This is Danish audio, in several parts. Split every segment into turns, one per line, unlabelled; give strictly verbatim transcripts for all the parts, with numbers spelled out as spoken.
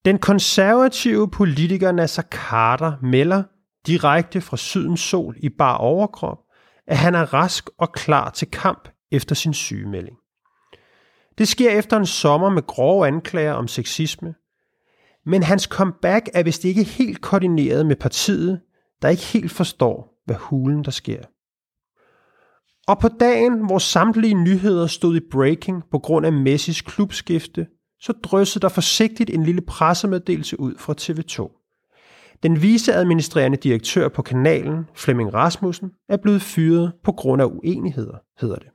Den konservative politiker Nasser Carter melder direkte fra Sydens Sol i bar overkrop, at han er rask og klar til kamp efter sin sygemelding. Det sker efter en sommer med grove anklager om sexisme, men hans comeback er vist ikke helt koordineret med partiet, der ikke helt forstår, hvad hulen der sker. Og på dagen, hvor samtlige nyheder stod i breaking på grund af Messis klubskifte, så dryssede der forsigtigt en lille pressemeddelelse ud fra T V to. Den viceadministrerende direktør på kanalen, Flemming Rasmussen, er blevet fyret på grund af uenigheder, hedder det.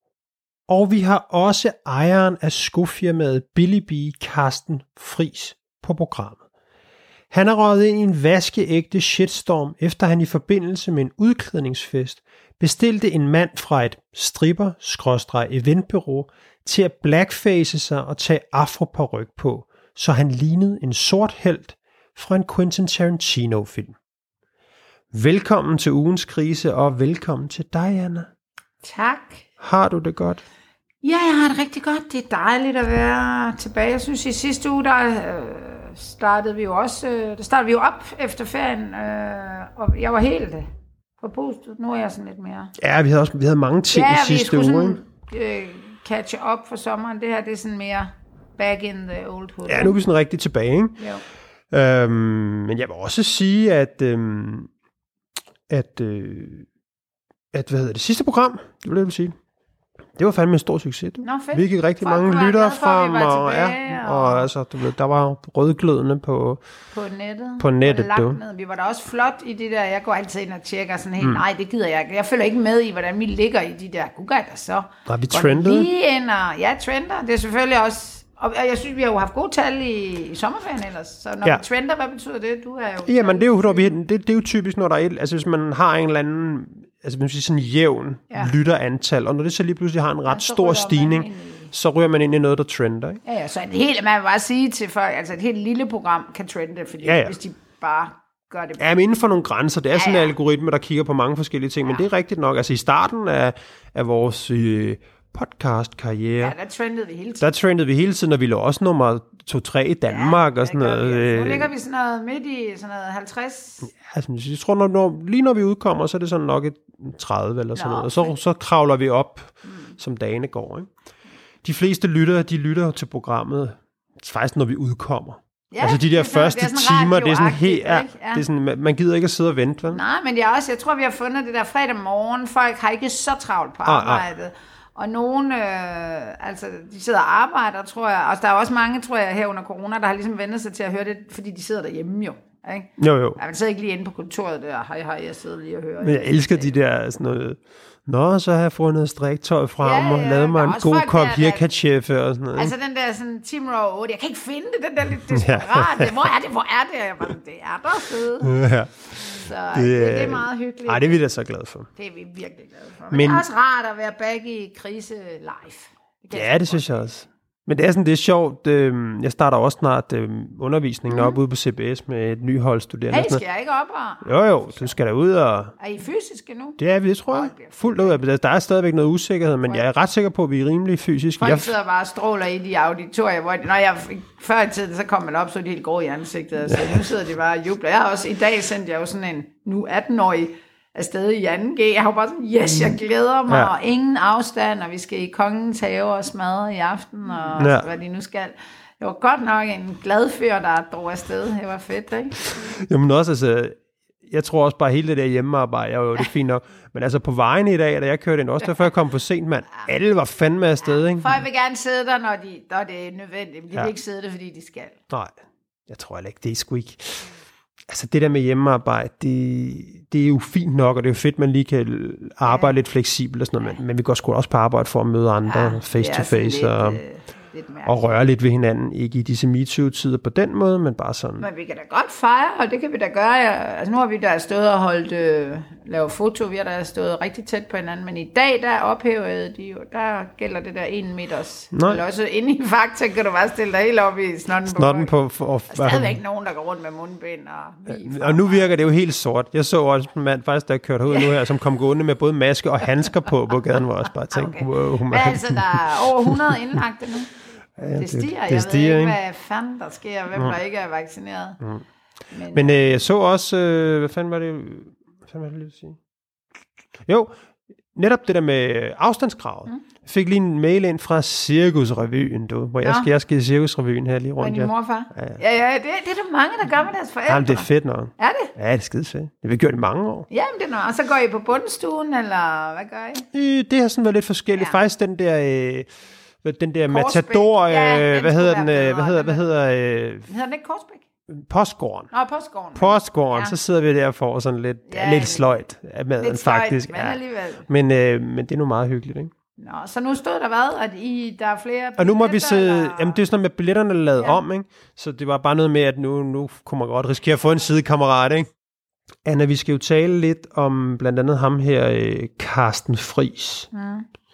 Og vi har også ejeren af skofirmaet Billy Bee, Carsten Friis, på programmet. Han er røget ind i en vaskeægte shitstorm, efter han i forbindelse med en udklædningsfest bestilte en mand fra et stripper-eventbureau til at blackface sig og tage afroparyk på, så han lignede en sort helt fra en Quentin Tarantino-film. Velkommen til ugens krise, og velkommen til dig, Anna.
Tak.
Har du det godt?
Ja, jeg har det rigtig godt. Det er dejligt at være tilbage. Jeg synes, i sidste uge, der øh, startede vi jo også, øh, der startede vi jo op efter ferien, øh, og jeg var helt på postet. Nu er jeg sådan lidt mere.
Ja, vi havde også vi havde mange ting
ja,
i sidste uge. Ja, vi
skulle øh, catch up for sommeren. Det her, det er sådan mere back in the old hood.
Ja, nu er vi sådan rigtig tilbage, ikke?
Jo.
Øhm, men jeg vil også sige, at, øhm, at, øh, at hvad hedder det, sidste program, det vil jeg sige, det var fandme en stor succes.
Nå, fedt.
Vi gik rigtig
Folk
mange lyttere frem, og,
tilbage,
ja, og, og altså, du ved, der var rødglødende på,
på nettet.
På nettet
du. Vi var da også flot i det der, jeg går altid ind og tjekker sådan helt, mm. nej, det gider jeg ikke. Jeg følger ikke med i, hvordan vi ligger i de der, gud der så.
Var vi trendede?
Lige ind og, ja, trender. Det er selvfølgelig også, og jeg synes, vi har jo haft gode tal i, i sommerferien ellers. Så når ja. vi trender, hvad betyder det? Du er jo...
Jamen, det er jo, det, det er jo typisk, når der er et, altså hvis man har en eller anden, altså man siger sådan jævn ja. lytterantal, og når det så lige pludselig har en ret ja, stor stigning, i... så ryger man ind i noget, der trender, ikke?
Ja, ja, så et helt, man vil bare sige til folk, altså et helt lille program kan trende, fordi
ja, ja.
hvis de bare gør det.
Ja, men inden for nogle grænser, det er ja, sådan en ja. algoritme, der kigger på mange forskellige ting, ja. men det er rigtigt nok, altså i starten af, af vores øh, podcast-karriere,
ja, der trendede vi hele tiden.
Der trendede vi hele tiden, og vi lå også nummer to tre i Danmark, ja, og sådan noget.
Nu ligger vi sådan noget midt i sådan noget halvtreds.
Ja, altså, jeg tror, når, når, lige når vi udkommer, så er det sådan nok et tredive eller sådan Nå, noget, og så, så kravler vi op, mm. som dagene går, ikke? De fleste lyttere, de lytter til programmet, faktisk når vi udkommer. Ja, altså de der det første det timer, det er sådan helt, ja, ja. det er sådan, man gider ikke at sidde og vente, vel?
Nej, men jeg også, jeg tror, vi har fundet det der fredag morgen, folk har ikke så travlt på arbejdet. Ah, ah. Og nogen, øh, altså, de sidder og arbejder, tror jeg. Og der er også mange, tror jeg, her under corona, der har ligesom vendt sig til at høre det, fordi de sidder derhjemme jo. Ikke?
Jo, jo.
Ja, man sidder ikke lige inde på kontoret der. Hej, hej, jeg sidder lige og hører.
Men jeg elsker de der sådan noget... Nå, så har jeg fundet striktøj frem ja, ja, og lavet mig en god kop hirkacheffe og sådan noget.
Altså den der sådan Team Row otte, jeg kan ikke finde det, den der lidt desperat. Ja. Hvor er det, hvor er det? Jeg bare, det er der fede. Ja. Så det, det, det er meget hyggeligt.
Nej, det er vi da så glade for.
Det er vi virkelig glade for. Men, Men det er også rart at være back i krise live.
Det ja, det synes jeg også. Men det er sådan, det er sjovt. Jeg starter også snart undervisningen mm. op ude på C B S med et nyholdsstuderende.
Hey, skal jeg ikke op og...
Jo, jo, du skal derud og...
Er I fysiske nu?
Det er vi, det tror jeg. Fuldt ud af. Der er stadigvæk noget usikkerhed, men jeg er ret sikker på, at vi er rimelig fysiske.
Folk sidder bare og stråler i de auditorier, hvor når jeg før i tiden, så kom man op, så de helt grå i ansigtet, og så nu sidder de bare og jubler. Jeg har også, i dag sendte jeg jo sådan en nu atten-årig afsted i anden G. Jeg har bare sådan, yes, jeg glæder mig, ja. og ingen afstand, og vi skal i Kongens Have og smadre i aften, og ja. hvad de nu skal. Det var godt nok en glad fyr, der drog afsted. Det var fedt, ikke?
Jamen også, altså, jeg tror også bare hele det der hjemmearbejde, jeg var jo det fint nok, men altså på vejen i dag, da jeg kørte ind, også derfor jeg kom for sent, mand, alle var fandme afsted, ja. ikke?
Folk vil gerne sidde der, når, de, når det er nødvendigt, men de ja. vil ikke sidde der, fordi de skal.
Nej, jeg tror heller ikke, det er sgu ikke... Altså det der med hjemmearbejde, det, det er jo fint nok, og det er jo fedt, man lige kan arbejde ja. lidt fleksibelt og sådan noget, men, men vi går sgu også på arbejde for at møde andre ja, face to face og, lidt, øh, og røre lidt ved hinanden. Ikke i disse MeToo-tider på den måde, men bare sådan.
Men vi kan da godt fejre, og det kan vi da gøre. Altså nu har vi da stået og holdt, øh, lavet foto, vi har da stået rigtig tæt på hinanden, men i dag der ophævede de jo, der gælder det der en meters. Eller også inde i Fakta kan du bare stille dig helt op i snotten,
snotten på. på
og, der er stadigvæk nogen, der går rundt med mundbind og vi.
Og nu virker det jo helt sort. Jeg så også en mand faktisk, der kørte ud nu her, som kom gående med både maske og handsker på på gaden, hvor jeg også bare tænkte, okay. wow.
Men altså, der er over hundrede indlagte nu. Ja, det stiger. Det,
det
jeg
stiger,
ved
ikke?
ikke, hvad fanden der sker, hvem mm. der ikke er vaccineret. Mm.
Men, Men øh, jeg så også, øh, hvad fanden var det, hvad fanden var det lige at sige? Jo, netop det der med afstandskravet. Mm. Jeg fik lige en mail ind fra Cirkusrevyen, du, hvor ja. jeg, skal, jeg skal i Cirkusrevyen her lige rundt.
Men din morfar? Ja, ja, ja det, det er der mange, der gør med deres forældre.
Jamen, det er fedt nok.
Er det?
Ja, det er skide fedt. Det har vi gjort i mange år.
Jamen, det er nok. Og så går I på bundstuen, eller hvad gør I?
Det har sådan været lidt forskelligt. Ja. Faktisk den der... Øh, den der Korsbæk. Matador... Øh, ja, hvad hedder den? Øh, hvad hedder, hvad hedder, øh,
hedder den ikke Korsbæk?
Postgården.
Nå, Postgården.
Postgården, ja. Så sidder vi der for sådan lidt, ja, lidt sløjt af maden, lidt sløjt, faktisk.
Men alligevel.
Ja. Men, øh, men det er nu meget hyggeligt, ikke?
Nå, så nu stod der hvad? At I, der er flere
og nu må vi se, eller? Jamen det er sådan noget med billetterne lavet ja. om, ikke? Så det var bare noget med, at nu, nu kunne man godt risikere at få en sidekammerat, ikke? Anna, vi skal jo tale lidt om blandt andet ham her, øh, Carsten Friis. Mm.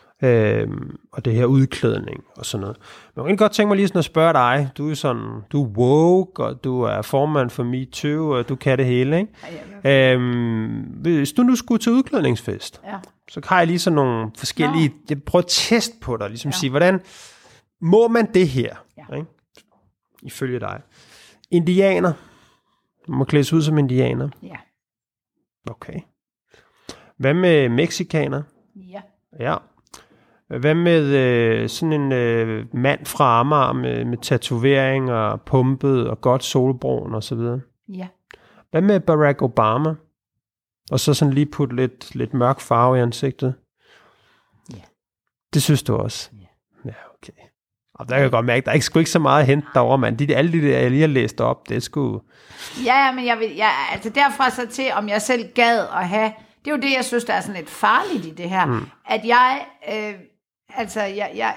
Øhm, og det her udklædning og sådan noget. Men jeg kan godt tænke mig lige sådan at spørge dig. Du er sådan, du er woke, og du er formand for MeToo, og du kan det hele, ikke? Ja, ja, øhm, hvis du nu skulle til udklædningsfest, ja. så har jeg lige sådan nogle forskellige... Nå. Jeg prøver at teste på dig, ligesom ja. sige, hvordan må man det her? Ja. Ikke? Ifølge dig. Indianer. Du må klædes ud som indianer.
Ja.
Okay. Hvad med mexikaner?
Ja.
Ja. Hvad med øh, sådan en øh, mand fra Amager med, med tatovering og pumpet og godt solbrun og så videre?
Ja.
Hvad med Barack Obama? Og så sådan lige putte lidt, lidt mørk farve i ansigtet?
Ja.
Det synes du også?
Ja.
Ja, okay. Og der kan jeg godt mærke, der er ikke, sgu ikke så meget at hente derovre, mand. De, alle de der, jeg lige har læst op, det er sgu...
Ja, men jeg vil, jeg, altså derfra så til, om jeg selv gad at have... Det er jo det, jeg synes, der er sådan lidt farligt i det her. Mm. At jeg... Øh, Altså, jeg, jeg,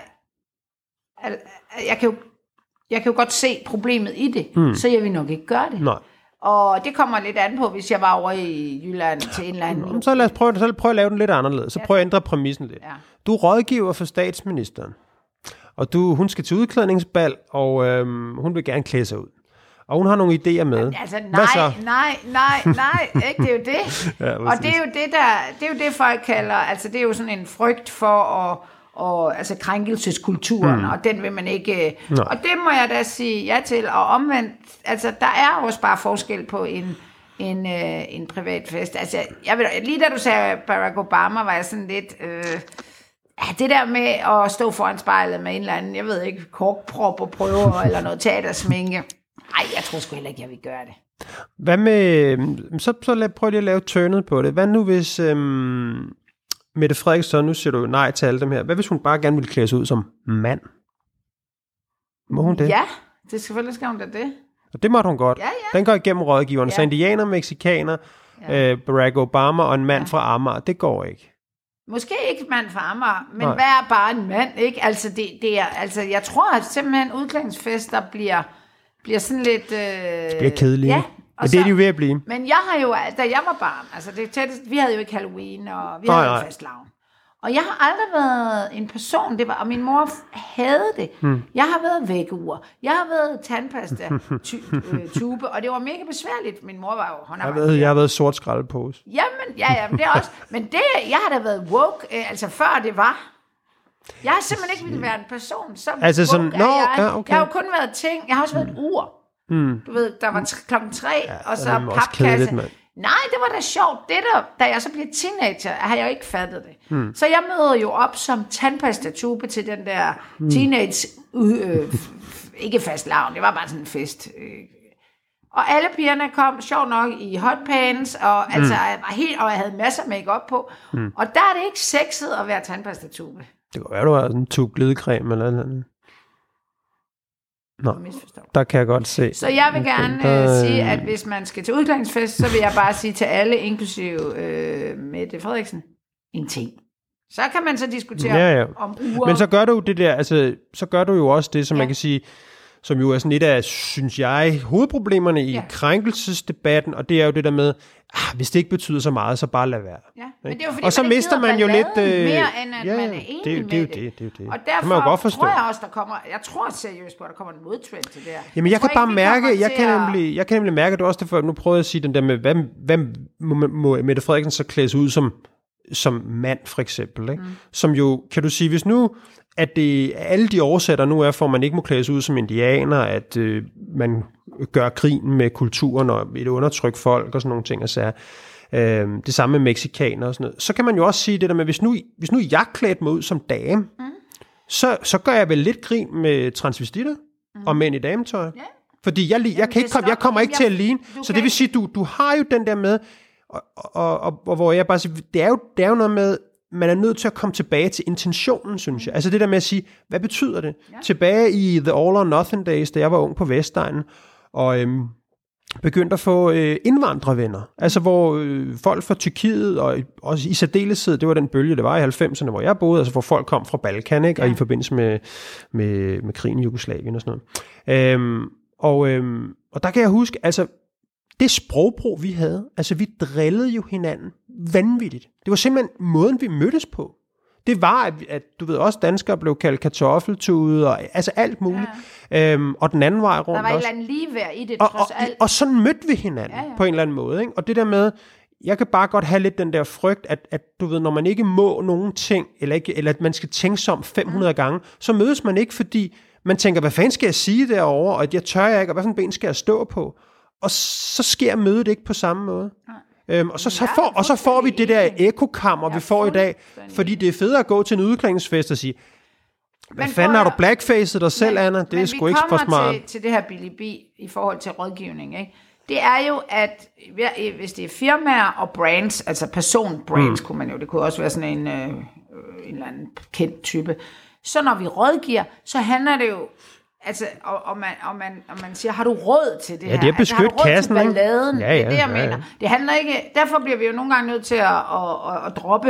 jeg, jeg, kan jo, jeg kan jo godt se problemet i det, mm. så jeg vil nok ikke gøre det.
Nej.
Og det kommer lidt an på, hvis jeg var over i Jylland til en eller anden...
Så lad os prøve, så prøve at lave den lidt anderledes. Så prøv at ændre præmissen lidt. Ja. Du er rådgiver for statsministeren, og du, hun skal til udklædningsbal, og øhm, hun vil gerne klæde sig ud. Og hun har nogle idéer med.
Altså, nej, nej, nej, nej, ikke? Det er jo det. Ja, og det er jo det, der, det er jo det, folk kalder, altså det er jo sådan en frygt for at... og altså krænkelseskulturen, mm. og den vil man ikke... Nej. Og det må jeg da sige ja til, og omvendt, altså der er også bare forskel på en, en, øh, en privat fest. Altså, jeg ved, lige da du sagde Barack Obama, var jeg sådan lidt... Øh, det der med at stå foran spejlet med en eller anden, jeg ved ikke, korkprop og prøver, eller noget teatersminke. Nej, jeg tror sgu heller ikke, jeg vil gøre det.
Hvad med... Så, så lad, prøv lige at lave turnet på det. Hvad nu hvis... Øhm Mette Frederiksen, nu siger du nej til alle dem her. Hvad hvis hun bare gerne ville klæde sig ud som mand? Må hun det?
Ja, det selvfølgelig skal hun da det.
Og det måtte hun godt.
Ja, ja.
Den går igennem rådgiverne. Ja. Så indianer, mexikaner, ja. øh, Barack Obama og en mand ja. fra Amager, det går ikke.
Måske ikke mand fra Amager, men nej. Hvad er bare en mand, ikke? Altså, det, det er, altså jeg tror, at simpelthen udklædningsfester bliver, bliver sådan lidt... Øh,
det bliver kedeligt.
Ja.
Og det er de jo ved at blive.
Men jeg har jo, da jeg var barn, altså det tætteste, vi havde jo ikke Halloween, og vi nej, havde jo fastelavn. Og jeg har aldrig været en person, det var, og min mor havde det. Hmm. Jeg har været vækkeur, jeg har været tandpasta ty- tube, og det var mega besværligt. Min mor var jo håndarbejder.
Jeg, ved, jeg har været sort skraldepose.
Jamen, ja, ja, men det er også. Men det, jeg har da været woke, altså før det var. Jeg har simpelthen ikke ville være en person, som
altså
woke
sådan, no,
jeg.
ja, okay.
Jeg har jo kun været ting, jeg har også været et ur. Mm. Du ved, der var t- klokken tre, ja, og så papkasse. Nej, det var da sjovt. Det der, da jeg så blev teenager, har jeg jo ikke fattet det. Mm. Så jeg møder jo op som tandpastatube til den der mm. teenage, øh, ikke fastlavn, det var bare sådan en fest. Og alle pigerne kom, sjovt nok, i hotpants, og, mm. altså, jeg var helt, og jeg havde masser af make-up på. Mm. Og der er det ikke sexet at være tandpastatube.
Det kan være, du har sådan en tube glidecreme eller noget. Nå, der kan jeg godt se.
Så jeg vil gerne der, øh, sige, at hvis man skal til udklædningsfest, så vil jeg bare sige til alle, inklusive øh, Mette Frederiksen, en ting. Så kan man så diskutere ja, ja. om uger.
Men så gør du det der, altså, så gør du jo også det, som ja. man kan sige, som jo er sådan et af, synes jeg, hovedproblemerne i ja. krænkelsesdebatten, og det er jo det der med, ah, hvis det ikke betyder så meget, så bare lad være.
Ja, men det er jo fordi,
og så mister man jo lidt... Øh,
mere end at
ja,
man er enig
det,
med
det.
det.
Det, det, det, det.
Og derfor tror jeg også, der kommer, jeg tror seriøst på, at der kommer en modtrend til det her.
Jamen jeg, jeg kan bare ikke, mærke, jeg kan, nemlig, jeg kan nemlig mærke, at du også derfor, nu prøvede jeg at sige den der med, hvad, hvad må, må Mette Frederiksen så klædes ud som, som mand, for eksempel. Ikke? Mm. Som jo, kan du sige, hvis nu at det, alle de årsager, nu er, for at man ikke må klædes ud som indianer, at øh, man gør grin med kulturen og et undertrykt folk og sådan nogle ting. Og så øh, det samme med mexikanere og sådan noget. Så kan man jo også sige det der med, hvis nu, hvis nu jeg klædte mig ud som dame, mm. så, så gør jeg vel lidt grin med transvestitter mm. og mænd i dametøj. Yeah. Fordi jeg, jeg, jeg, kan ikke komme, jeg kommer ikke til at ligne. Så det vil sige, du, du har jo den der med, og, og, og, og hvor jeg bare siger, det er, jo, det er jo noget med, man er nødt til at komme tilbage til intentionen, synes jeg. Altså det der med at sige, hvad betyder det? Ja. Tilbage i The All or Nothing Days, da jeg var ung på Vestegnen, og øhm, begyndte at få øh, indvandrervenner. Altså hvor øh, folk fra Tyrkiet, og også i særdeleshed, det var den bølge, det var i halvfemserne, hvor jeg boede, altså hvor folk kom fra Balkan, ikke? Ja. Og i forbindelse med, med, med krigen i Jugoslavien og sådan noget. Øhm, og, øhm, og der kan jeg huske, altså det sprogbrug, vi havde, altså vi drillede jo hinanden vanvittigt. Det var simpelthen måden, vi mødtes på. Det var, at, at du ved, også danskere blev kaldt kartoffeltude, og altså alt muligt. Ja. Øhm, og den anden vej rundt
der var
også.
et eller andet ligeværd i det,
og,
trods
og,
alt.
Og sådan mødte vi hinanden, ja, ja. På en eller anden måde. Ikke? Og det der med, jeg kan bare godt have lidt den der frygt, at, at du ved, når man ikke må nogen ting, eller, ikke, eller at man skal tænke sig om fem hundrede mm. gange, så mødes man ikke, fordi man tænker, hvad fanden skal jeg sige derovre, og at jeg tør jeg ikke, og hvad for en ben skal jeg stå på? Og så sker mødet ikke på samme måde. Ja. Øhm, og, så, så får, og så får vi det der ekokammer, vi får i dag, fordi det er federe at gå til en udklædningsfest og sige, hvad men fanden har du blackfacet dig selv, men, Anna? Det er sgu ikke for smart.
Men vi kommer til, til det her Billy B i forhold til rådgivning, ikke? Det er jo, at hvis det er firmaer og brands, altså personbrands, mm. kunne man jo, det kunne også være sådan en, øh, en eller anden kendt type, så når vi rådgiver, så handler det jo, altså, og, og, man, og, man, og man siger, har du råd til det
ja,
her?
Det er
altså, har du råd
kassen,
til balladen?
Ja, ja,
det er det, jeg
ja, ja.
mener. Det handler ikke, derfor bliver vi jo nogle gange nødt til at, at, at, at droppe,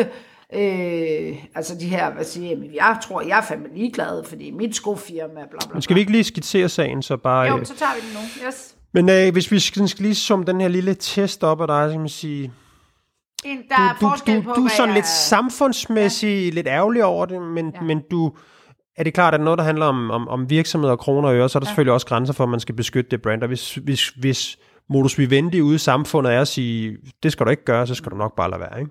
øh, altså de her, hvad siger jeg, jeg tror, jeg er fandme ligeglad, fordi mit skofirma, bla bla bla.
Men skal vi ikke lige skitsere sagen, så bare...
Jo, så tager vi den nu, yes.
Men øh, hvis vi skal, skal lige summe den her lille test op af dig, så kan man sige...
En, der er
du,
forskel
du,
på,
du er sådan
jeg...
lidt samfundsmæssigt, ja. Lidt ærgerlig over det, men, ja. men du... Er det klart, at noget, der handler om, om, om virksomheder og kroner og øre, så er der ja. selvfølgelig også grænser for, at man skal beskytte det brand. Og hvis, hvis, hvis modus vivendi ude i samfundet er at sige, det skal du ikke gøre, så skal du nok bare lade være. Ikke?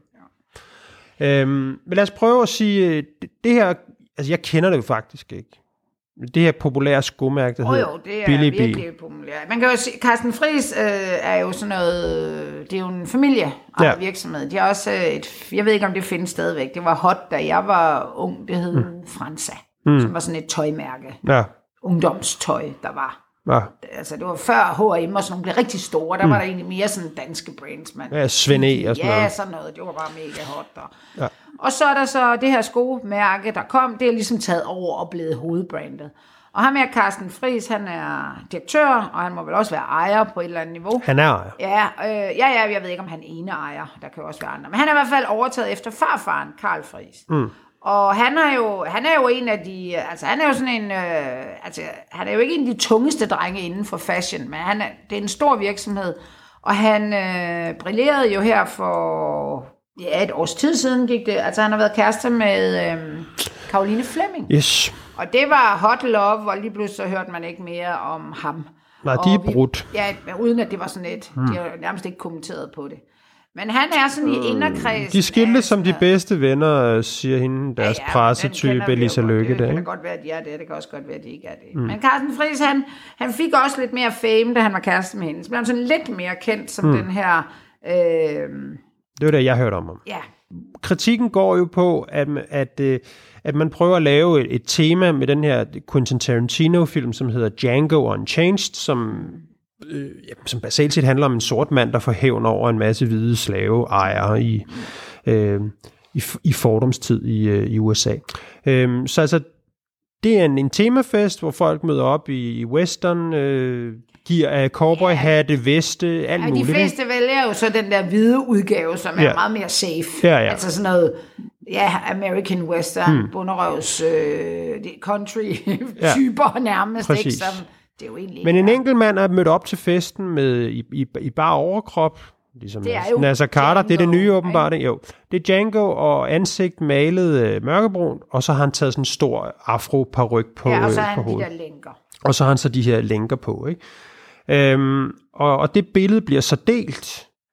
Ja. Øhm, men lad os prøve at sige, det, det her, altså jeg kender det jo faktisk ikke. Det her populære skomærke, der
oh,
hedder
jo, det er
Billy B.
virkelig populært. Man kan jo sige, Carsten Friis øh, er jo sådan noget, det er jo en familie
ja.
virksomhed. De har også et, jeg ved ikke, om det findes stadigvæk. Det var hot, da jeg var ung. Det hed mm. Fransa. Mm. Som var sådan et tøjmærke. Ja. Ungdomstøj, der var. Ja. Altså, det var før H og M og sådan nogle blev rigtig store. Der mm. var der egentlig mere sådan danske brands, man.
Ja, Svend E og sådan noget.
Ja, sådan noget. Det var bare mega hot. Og, ja. og så er der så det her skomærke, der kom. Det er ligesom taget over og blevet hovedbrandet. Og ham her, Carsten Friis, han er direktør, og han må vel også være ejer på et eller andet niveau.
Han er ejer.
Ja, øh, ja, ja, jeg ved ikke, om han er ene ejer. Der kan jo også være andre. Men han er i hvert fald overtaget efter farfaren, Carl Friis. Mm. Og han er jo han er jo en af de altså han er jo sådan en øh, altså han er jo ikke en af de tungeste drenge inden for fashion, men han er, det er en stor virksomhed, og han øh, brillerede jo her for ja, et års tid siden gik det. Altså han har været kæreste med øh, Caroline Fleming.
Yes.
Og det var hot love, og lige pludselig så hørte man ikke mere om ham.
Nej, de er brudt.
Ja, uden at det var sådan et. Hmm. De har nærmest ikke kommenteret på det. Men han er sådan i inderkredsen.
De skilte som de bedste venner, siger hende, deres ja, ja, pressetype, Lisa Løkke.
Det, det kan godt være, at de er det. Det kan også godt være, at de ikke er det. Mm. Men Carsten Friis, han, han fik også lidt mere fame, da han var kæreste med hende. Så blev han sådan lidt mere kendt som mm. den her... Øh,
det var det, jeg hørte om ham.
Ja.
Kritikken går jo på, at, at, at man prøver at lave et, et tema med den her Quentin Tarantino-film, som hedder Django Unchained, som... Øh, som basalt set handler om en sort mand, der får hævn over en masse hvide slaveejere i, øh, i, i fordomstid i, øh, i U S A. Øh, så altså, det er en, en temafest, hvor folk møder op i, i western, øh, giver af cowboyhatte, veste, alt
ja,
muligt.
De fleste vælger jo så den der hvide udgave, som er ja. meget mere safe.
Ja, ja.
Altså sådan noget, ja, American western, hmm. bunderøvs, øh, country-typer ja. nærmest,
præcis.
Ikke? Som, det er jo egentlig
men en enkelt mand er mødt op til festen med i, i, i bare overkrop, ligesom det er jo Nasser Carter, Django, det er det nye åbenbart, jo. Det er Django og ansigt malet øh, mørkebrun, og så har han taget sådan en stor afro-paryk på hovedet.
Ja, og så har han de der lænker.
Og så har han så de her lænker på, ikke? Øhm, og, og det billede bliver så delt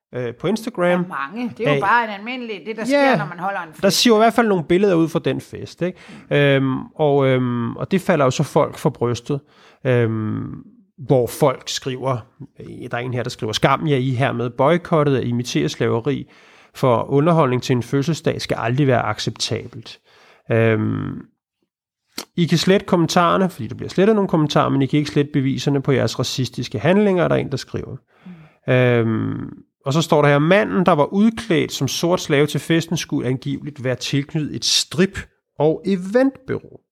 øh, på Instagram.
Mange. Det er jo
af,
bare en almindelig, det der sker,
ja,
når man holder en fest.
Der siger i hvert fald nogle billeder ud fra den fest, ikke? Mm. Øhm, og, øhm, og det falder jo så folk for brystet, øhm, hvor folk skriver, der er en her, der skriver, skam jer I hermed boykottet at imitere slaveri, for underholdning til en fødselsdag skal aldrig være acceptabelt. Øhm, I kan slette kommentarerne, fordi der bliver slettet nogle kommentarer, men I kan ikke slette beviserne på jeres racistiske handlinger, der er en, der skriver. Mm. Øhm, og så står der her, manden, der var udklædt som sort slave til festen, skulle angiveligt være tilknyttet et strip- og eventbureau.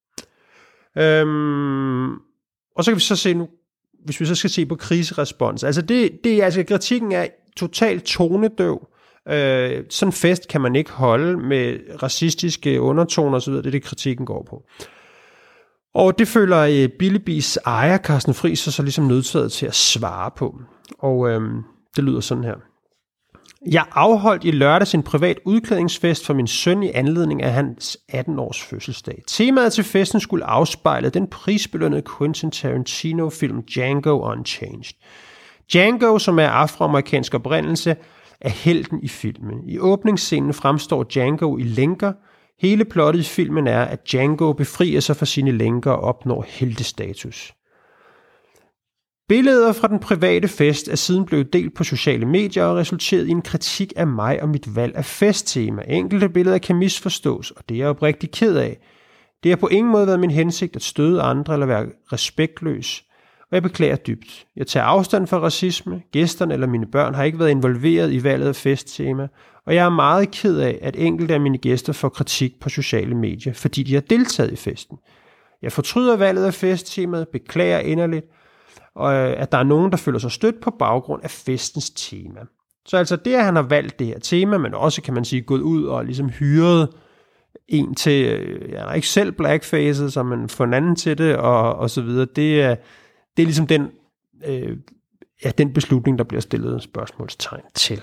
Øhm, og så kan vi så se nu, hvis vi så skal se på kriserespons. Altså, det, det, altså kritikken er totalt tonedøv. Øh, sådan en fest kan man ikke holde med racistiske undertoner osv. Det er det, kritikken går på. Og det føler øh, Billebis ejer, Carsten Friis, så, så ligesom nødtaget til at svare på. Og øh, det lyder sådan her. Jeg afholdt i lørdags en privat udklædningsfest for min søn i anledning af hans atten-års fødselsdag. Temaet til festen skulle afspejle den prisbelønnede Quentin Tarantino-film Django Unchained. Django, som er afroamerikansk oprindelse, er helten i filmen. I åbningsscenen fremstår Django i lænker. Hele plottet i filmen er, at Django befrier sig fra sine lænker og opnår heltestatus. Billeder fra den private fest er siden blevet delt på sociale medier og resulteret i en kritik af mig og mit valg af festtema. Enkelte billeder kan misforstås, og det er jeg oprigtigt ked af. Det har på ingen måde været min hensigt at støde andre eller være respektløs, og jeg beklager dybt. Jeg tager afstand fra racisme. Gæsterne eller mine børn har ikke været involveret i valget af festtema, og jeg er meget ked af, at enkelte af mine gæster får kritik på sociale medier, fordi de har deltaget i festen. Jeg fortryder valget af festtemaet, beklager inderligt, og at der er nogen, der føler sig stødt på baggrund af festens tema. Så altså det, at han har valgt det her tema, men også, kan man sige, gået ud og ligesom hyret en til, ja, han er ikke selv blackfacet, så man får en anden til det, og, og så videre. Det er, det er ligesom den, øh, ja, den beslutning, der bliver stillet spørgsmålstegn til.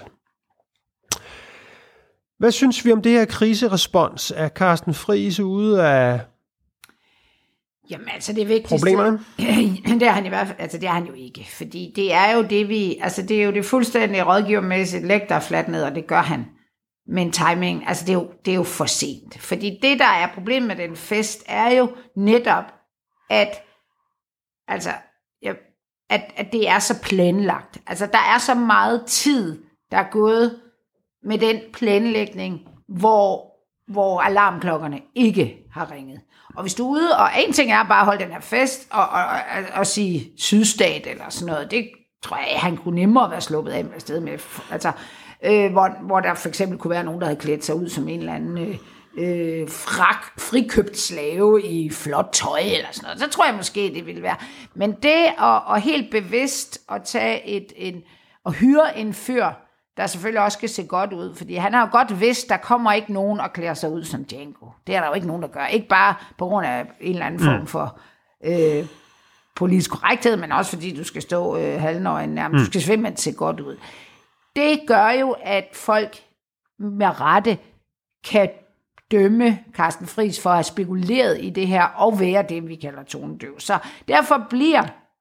Hvad synes vi om det her kriserespons? Er Carsten Friis ude af
Jamen altså det vigtigste,
problemerne?
det er han i hvert fald, altså det er han jo ikke, fordi det er jo det vi, altså det er jo det fuldstændig rådgivermæssigt, læg der fladt ned, og det gør han. Men timing, altså det er jo, det er jo for sent, fordi det der er problemet med den fest, er jo netop, at, altså, at, at det er så planlagt. Altså der er så meget tid, der er gået med den planlægning, hvor, hvor alarmklokkerne ikke har ringet. Og hvis du er ude, og en ting er bare at holde den her fest, og, og, og, og sige sydstat eller sådan noget, det tror jeg, han kunne nemmere være sluppet af med sted med. Altså, øh, hvor, hvor der for eksempel kunne være nogen, der havde klædt sig ud som en eller anden øh, frak, frikøbt slave i flot tøj eller sådan noget. Så tror jeg måske, det ville være. Men det at, at helt bevidst at tage et, en, og hyre en fyr, der selvfølgelig også skal se godt ud, fordi han har jo godt vidst, der kommer ikke nogen og klæder sig ud som Django. Det er der jo ikke nogen, der gør. Ikke bare på grund af en eller anden form for øh, politisk korrekthed, men også fordi du skal stå øh, halvnøgen nærmest. Du skal simpelthen se godt ud. Det gør jo, at folk med rette kan dømme Carsten Friis for at have spekuleret i det her, og være det, vi kalder tonedøv. Så derfor bliver,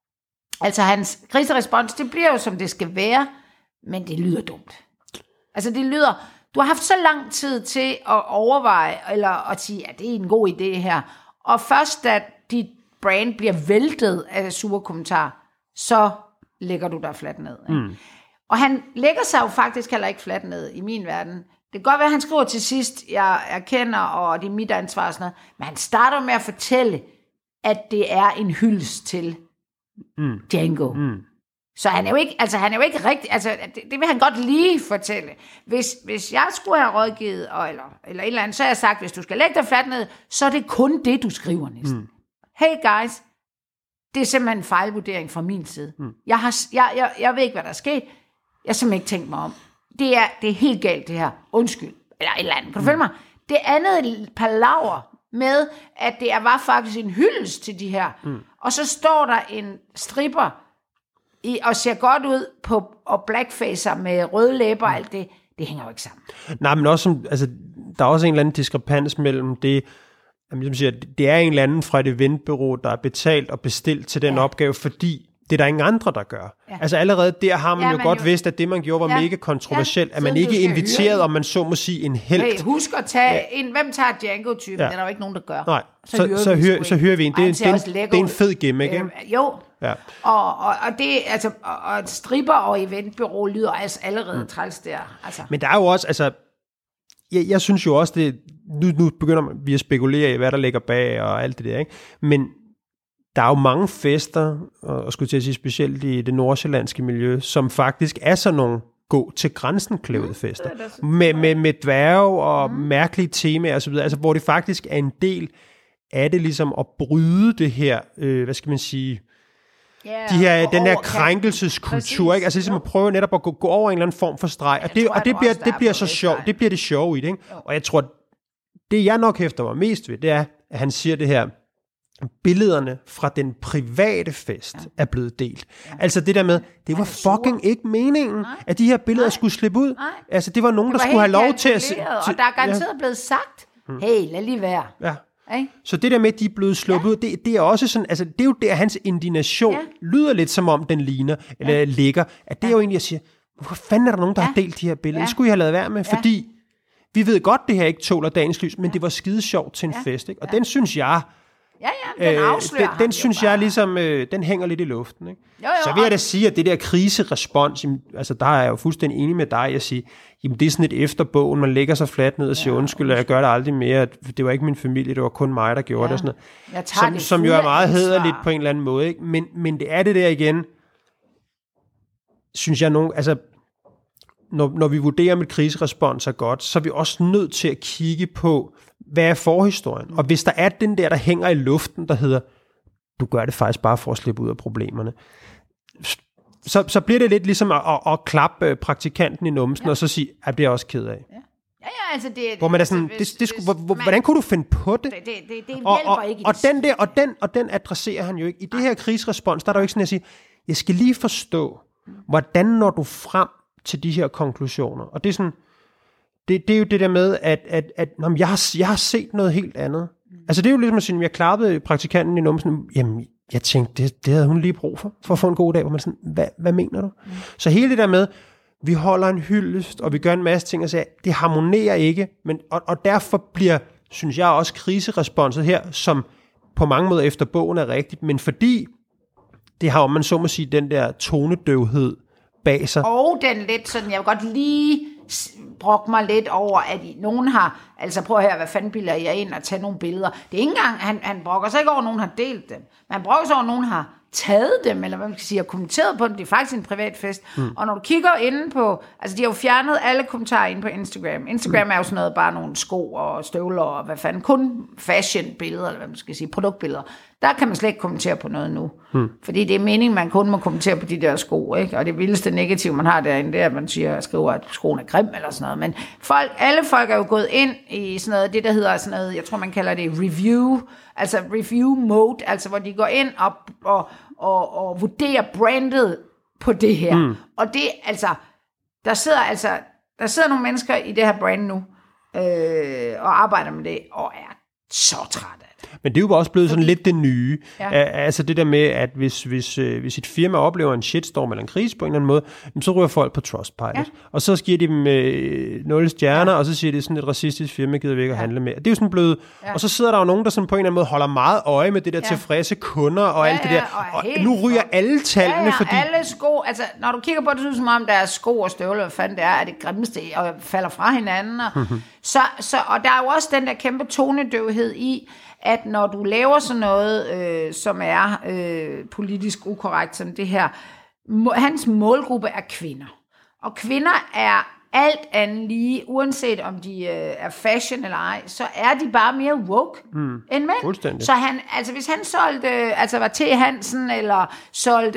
altså hans kriserespons, det bliver jo, som det skal være, men det lyder dumt. Altså det lyder, du har haft så lang tid til at overveje, eller at sige, at det er en god idé her, og først da dit brand bliver væltet af sure kommentarer, så lægger du dig fladt ned. Mm. Og han lægger sig jo faktisk heller ikke fladt ned i min verden. Det kan godt være, at han skriver til sidst, jeg erkender, og det er mit ansvar og sådan noget, men han starter med at fortælle, at det er en hyldest til mm. Django. Mm. Så han er jo ikke, altså han er jo ikke rigtig, altså det, det vil han godt lige fortælle. Hvis, hvis jeg skulle have rådgivet, og, eller, eller et eller andet, så har jeg sagt, hvis du skal lægge dig fladt ned, så er det kun det, du skriver næsten. Mm. Hey guys, det er simpelthen en fejlvurdering fra min side. Mm. Jeg, har, jeg, jeg, jeg ved ikke, hvad der er sket. Jeg har simpelthen ikke tænkt mig om. Det er, det er helt galt det her. Undskyld. Eller et eller andet. Kan du følge mig? Det andet palaver med, at det var faktisk en hyldest til de her. Mm. Og så står der en stripper, I, og ser godt ud på, og blackfacer med røde læber og alt det, det hænger jo ikke sammen. Nej,
men også, altså, der er også en eller anden diskrepans mellem det, jamen, siger, det er en eller anden fra et eventbureau, der er betalt og bestilt til den ja. opgave, fordi det er der ingen andre, der gør. Ja. Altså allerede der har man ja, jo godt jo... vidst, at det man gjorde var ja. mega kontroversielt, ja. At man ikke inviterede, om man så må sige, en helt.
Hey, husk at tage ja. en, hvem tager Django-typen? Ja. Det er der jo ikke nogen, der gør.
Nej, så, så, så, hører, så hører vi en. Det, det, det, det er en fed gimmick, ikke?
Øh, jo, ja. og, og, og det, altså, og, og stripper og eventbureau lyder altså allerede mm. træls der. Altså.
Men der er jo også, altså, jeg, jeg synes jo også, det, nu, nu begynder vi at spekulere i, hvad der ligger bag og alt det der, ikke? Men der er jo mange fester, og skulle til at sige specielt i det nordsjællandske miljø, som faktisk er sådan nogle gå til grænsen klævede fester. Mm, med, med, med dværge og mm. mærkelige temaer osv., altså hvor det faktisk er en del af det ligesom at bryde det her, øh, hvad skal man sige, yeah, de her, den der krænkelseskultur, ikke? Altså ligesom at prøve netop at gå, gå over en eller anden form for streg, og det, tror, og det bliver, det bliver så sjovt, det bliver det sjove i det, ikke? Og jeg tror, det jeg nok hæfter mig mest ved, det er, at han siger det her, billederne fra den private fest ja. Er blevet delt. Ja. Altså det der med, det var fucking ikke meningen, nej. At de her billeder nej. Skulle slippe ud. Nej. Altså det var nogen, det var der skulle have lov til at se.
Og der er garanteret ja. Blevet sagt, hey, lad lige være.
Ja. Okay. Så det der med, at de er blevet sluppet ja. Ud, det, det er også sådan, altså det er jo der, hans indignation ja. Lyder lidt som om den ligner, eller ja. Ligger, at det ja. Er jo egentlig, jeg siger, hvorfor fanden er der nogen, der ja. Har delt de her billeder? Ja. Det skulle jeg have lavet være med, ja. Fordi vi ved godt, det her ikke tåler dagens lys, men ja. Det var skide sjovt til en ja. Fest, ikke? Og ja. Den synes jeg,
ja, ja, den afslører
øh, den, den synes bare. Jeg ligesom, øh, den hænger lidt i luften. Ikke? Jo, jo, så vil jeg da sige, at det der kriserespons, jamen, altså der er jeg jo fuldstændig enig med dig, at sige, jamen det er sådan et efter bogen, man lægger sig fladt ned og siger, ja, undskyld, og jeg gør det aldrig mere, det var ikke min familie, det var kun mig, der gjorde ja. Det. Og sådan noget. Som, det som jo er meget hæderligt på en eller anden måde. Ikke? Men, men det er det der igen, synes jeg nogen, altså når, når vi vurderer, om et kriserespons er godt, så er vi også nødt til at kigge på, hvad er forhistorien? Og hvis der er den der, der hænger i luften, der hedder, du gør det faktisk bare for at slippe ud af problemerne, så, så bliver det lidt ligesom at, at, at klappe praktikanten i numsen, ja. Og så sige, at det er jeg også ked af.
Ja, ja, ja altså det...
Hvor man er sådan, hvis, det, det skulle, hvis, hvordan kunne du finde på det?
Det, det, det, det hjælper
og, og,
ikke.
Og den, der, og, den, og den adresserer han jo ikke. I det her krigsrespons, der er der jo ikke sådan at sige, jeg skal lige forstå, hvordan når du frem til de her konklusioner? Og det er sådan, Det, det er jo det der med, at, at, at jamen, jeg, har, jeg har set noget helt andet. Mm. Altså det er jo ligesom at sige, at jeg klappede praktikanten i numsen, jamen jeg tænkte, det, det havde hun lige brug for, for at få en god dag, hvor man sådan, hvad, hvad mener du? Mm. Så hele det der med, vi holder en hyldest, og vi gør en masse ting, og siger, det harmonerer ikke, men, og, og derfor bliver, synes jeg også, kriseresponset her, som på mange måder efter bogen er rigtigt, men fordi det har, om man så må sige, den der tonedøvhed bag sig.
Og den lidt sådan, jeg vil godt lige brokke mig lidt over, at I, nogen har, altså prøv at høre, hvad fanden bilder jeg ind og tage nogle billeder. Det er ikke engang, han, han brokker sig ikke over, at nogen har delt dem. Men han brokker sig over, at nogen har taget dem, eller hvad man kan sige, og kommenteret på dem. Det er faktisk en privat fest. Mm. Og når du kigger inde på, altså de har jo fjernet alle kommentarer inde på Instagram. Instagram mm. er jo sådan noget, bare nogle sko og støvler og hvad fanden, kun fashion-billeder, eller hvad man skal sige, produktbilleder. Der kan man slet ikke kommentere på noget nu. Mm. Fordi det er meningen, man kun må kommentere på de der sko, ikke? Og det vildeste negativ, man har derinde, det er, at man siger, skriver, at skoen er grim, eller sådan noget. Men folk, alle folk er jo gået ind i sådan noget, det der hedder sådan noget, jeg tror, man kalder det review, altså review mode, altså hvor de går ind og, og, og, og vurderer brandet på det her. Mm. Og det, altså, der sidder altså, der sidder nogle mennesker i det her brand nu, øh, og arbejder med det, og er så trætte.
Men det er jo også blevet sådan lidt det nye. Ja. Altså det der med, at hvis, hvis, hvis et firma oplever en shitstorm eller en krise på en eller anden måde, så ryger folk på Trustpilot. Ja. Og så giver de dem øh, nul stjerner, ja. Og så siger de, sådan et racistisk firma gider vi ikke at handle med. Det er jo sådan blevet... Ja. Og så sidder der jo nogen, der sådan på en eller anden måde holder meget øje med det der ja. Tilfredse kunder og ja, alt det der. Og, og nu ryger for... alle tallene, ja, ja, fordi...
alle sko... Altså, når du kigger på det, så synes som om, der er sko og støvler, hvad fanden det er, er det grimmeste, og falder fra hinanden. Og, så, så, og der er jo også den der kæmpe tonedøvhed i, at når du laver sådan noget, øh, som er øh, politisk ukorrekt, som det her, må, hans målgruppe er kvinder. Og kvinder er alt andet lige, uanset om de øh, er fashion eller ej, så er de bare mere woke mm. end mænd. Så han, altså hvis han solgte, altså var T. Hansen, eller solgte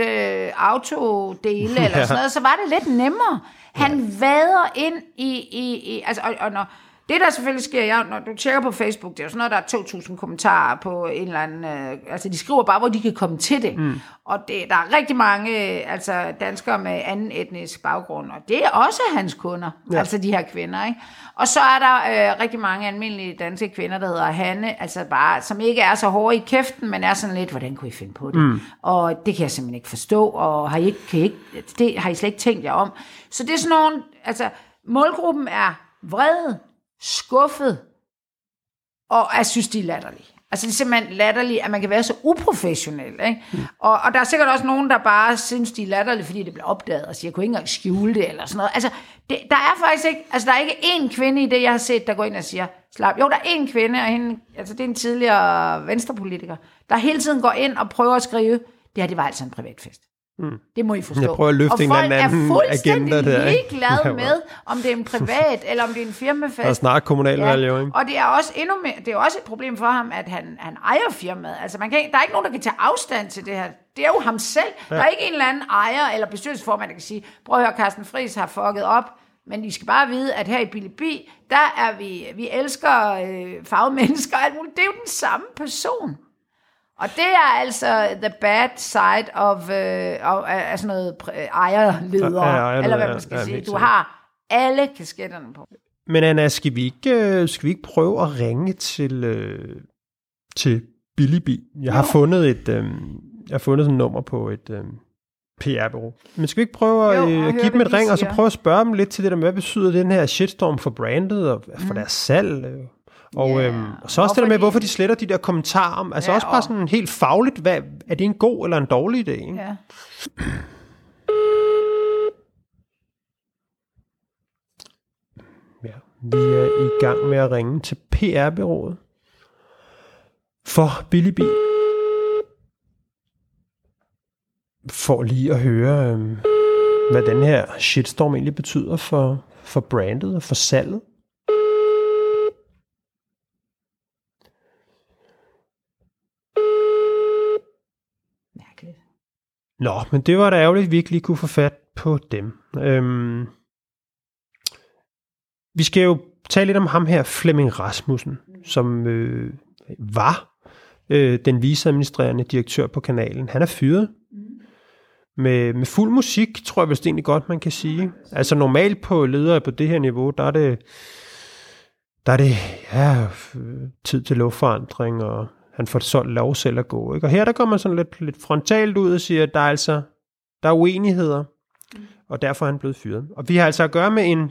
autodele, eller sådan noget, så var det lidt nemmere. Han ja. Vader ind i, i, i altså, og, og når Det, der selvfølgelig sker, ja, når du tjekker på Facebook, det er jo sådan noget, der er to tusind kommentarer på en eller anden... Øh, altså, de skriver bare, hvor de kan komme til det. Mm. Og det, der er rigtig mange altså, danskere med anden etnisk baggrund, og det er også hans kunder, ja. Altså de her kvinder, ikke? Og så er der øh, rigtig mange almindelige danske kvinder, der hedder Hanne, altså bare, som ikke er så hårde i kæften, men er sådan lidt, hvordan kunne I finde på det? Mm. Og det kan jeg simpelthen ikke forstå, og har I, ikke, kan I, ikke, det har I slet ikke tænkt jer om. Så det er sådan nogle... Altså, målgruppen er vrede, skuffet, og jeg synes, de er latterlige. Altså, det er simpelthen latterligt, at man kan være så uprofessionel, ikke? Mm. Og, og der er sikkert også nogen, der bare synes, de er latterlige, fordi det bliver opdaget, og siger, jeg kunne ikke engang skjule det, eller sådan noget. Altså, det, der er faktisk ikke, altså, der er ikke én kvinde i det, jeg har set, der går ind og siger, slap. Jo, der er én kvinde, og hende, altså, det er en tidligere venstrepolitiker, der hele tiden går ind og prøver at skrive, det her, det var altså en privatfest. Mm. Det må I forstå.
Jeg prøver at løfte en eller anden agenda der.
Og folk er ligeglade med, om det er en privat, eller om det er en firmafest.
Der er snart kommunalvalg, ja. Jo,
og det er også endnu mere, det er også et problem for ham, at han, han ejer firmaet. Altså, man kan, der er ikke nogen, der kan tage afstand til det her. Det er jo ham selv. Ja. Der er ikke en eller anden ejer, eller bestyrelsesformand, der kan sige, prøv at høre, Carsten Friis har fucket op, men I skal bare vide, at her i Billy B, der er vi, vi elsker øh, fagmennesker, alt muligt. Det er jo den samme person. Og det er altså the bad side of, uh, of, af sådan noget ejerledere, ja, ja, eller hvad man skal ja, sige. Du har alle kasketterne på.
Men Anna, skal vi ikke, skal vi ikke prøve at ringe til, uh, til Billy B? Jeg har jo. fundet et, um, jeg har fundet sådan et nummer på et um, P R-bureau. Men skal vi ikke prøve at, jo, at give dem et ring, siger. Og så prøve at spørge dem lidt til det der med, hvad betyder den her shitstorm for brandet og for mm. deres salg? Og, yeah. øhm, og så også det der med, de... hvorfor de sletter de der kommentarer om, altså ja, også bare sådan helt fagligt, hvad, er det en god eller en dårlig idé? Ikke? Ja. Ja, vi er i gang med at ringe til P R-bureauet for Billy B. For lige at høre, øhm, hvad den her shitstorm egentlig betyder for, for brandet og for salget. Nå, men det var da ærgerligt, at vi ikke lige kunne få fat på dem. Øhm, vi skal jo tale lidt om ham her, Flemming Rasmussen, som øh, var øh, den viceadministrerende direktør på kanalen. Han er fyret. Med, med fuld musik, tror jeg vist egentlig godt, man kan sige. Altså normalt på ledere på det her niveau, der er det, der er det ja, tid til lovforandring og han får solgt lov selv at gå. Ikke? Og her der går man sådan lidt, lidt frontalt ud og siger, at der er altså der er uenigheder, og derfor er han blevet fyret. Og vi har altså at gøre med en,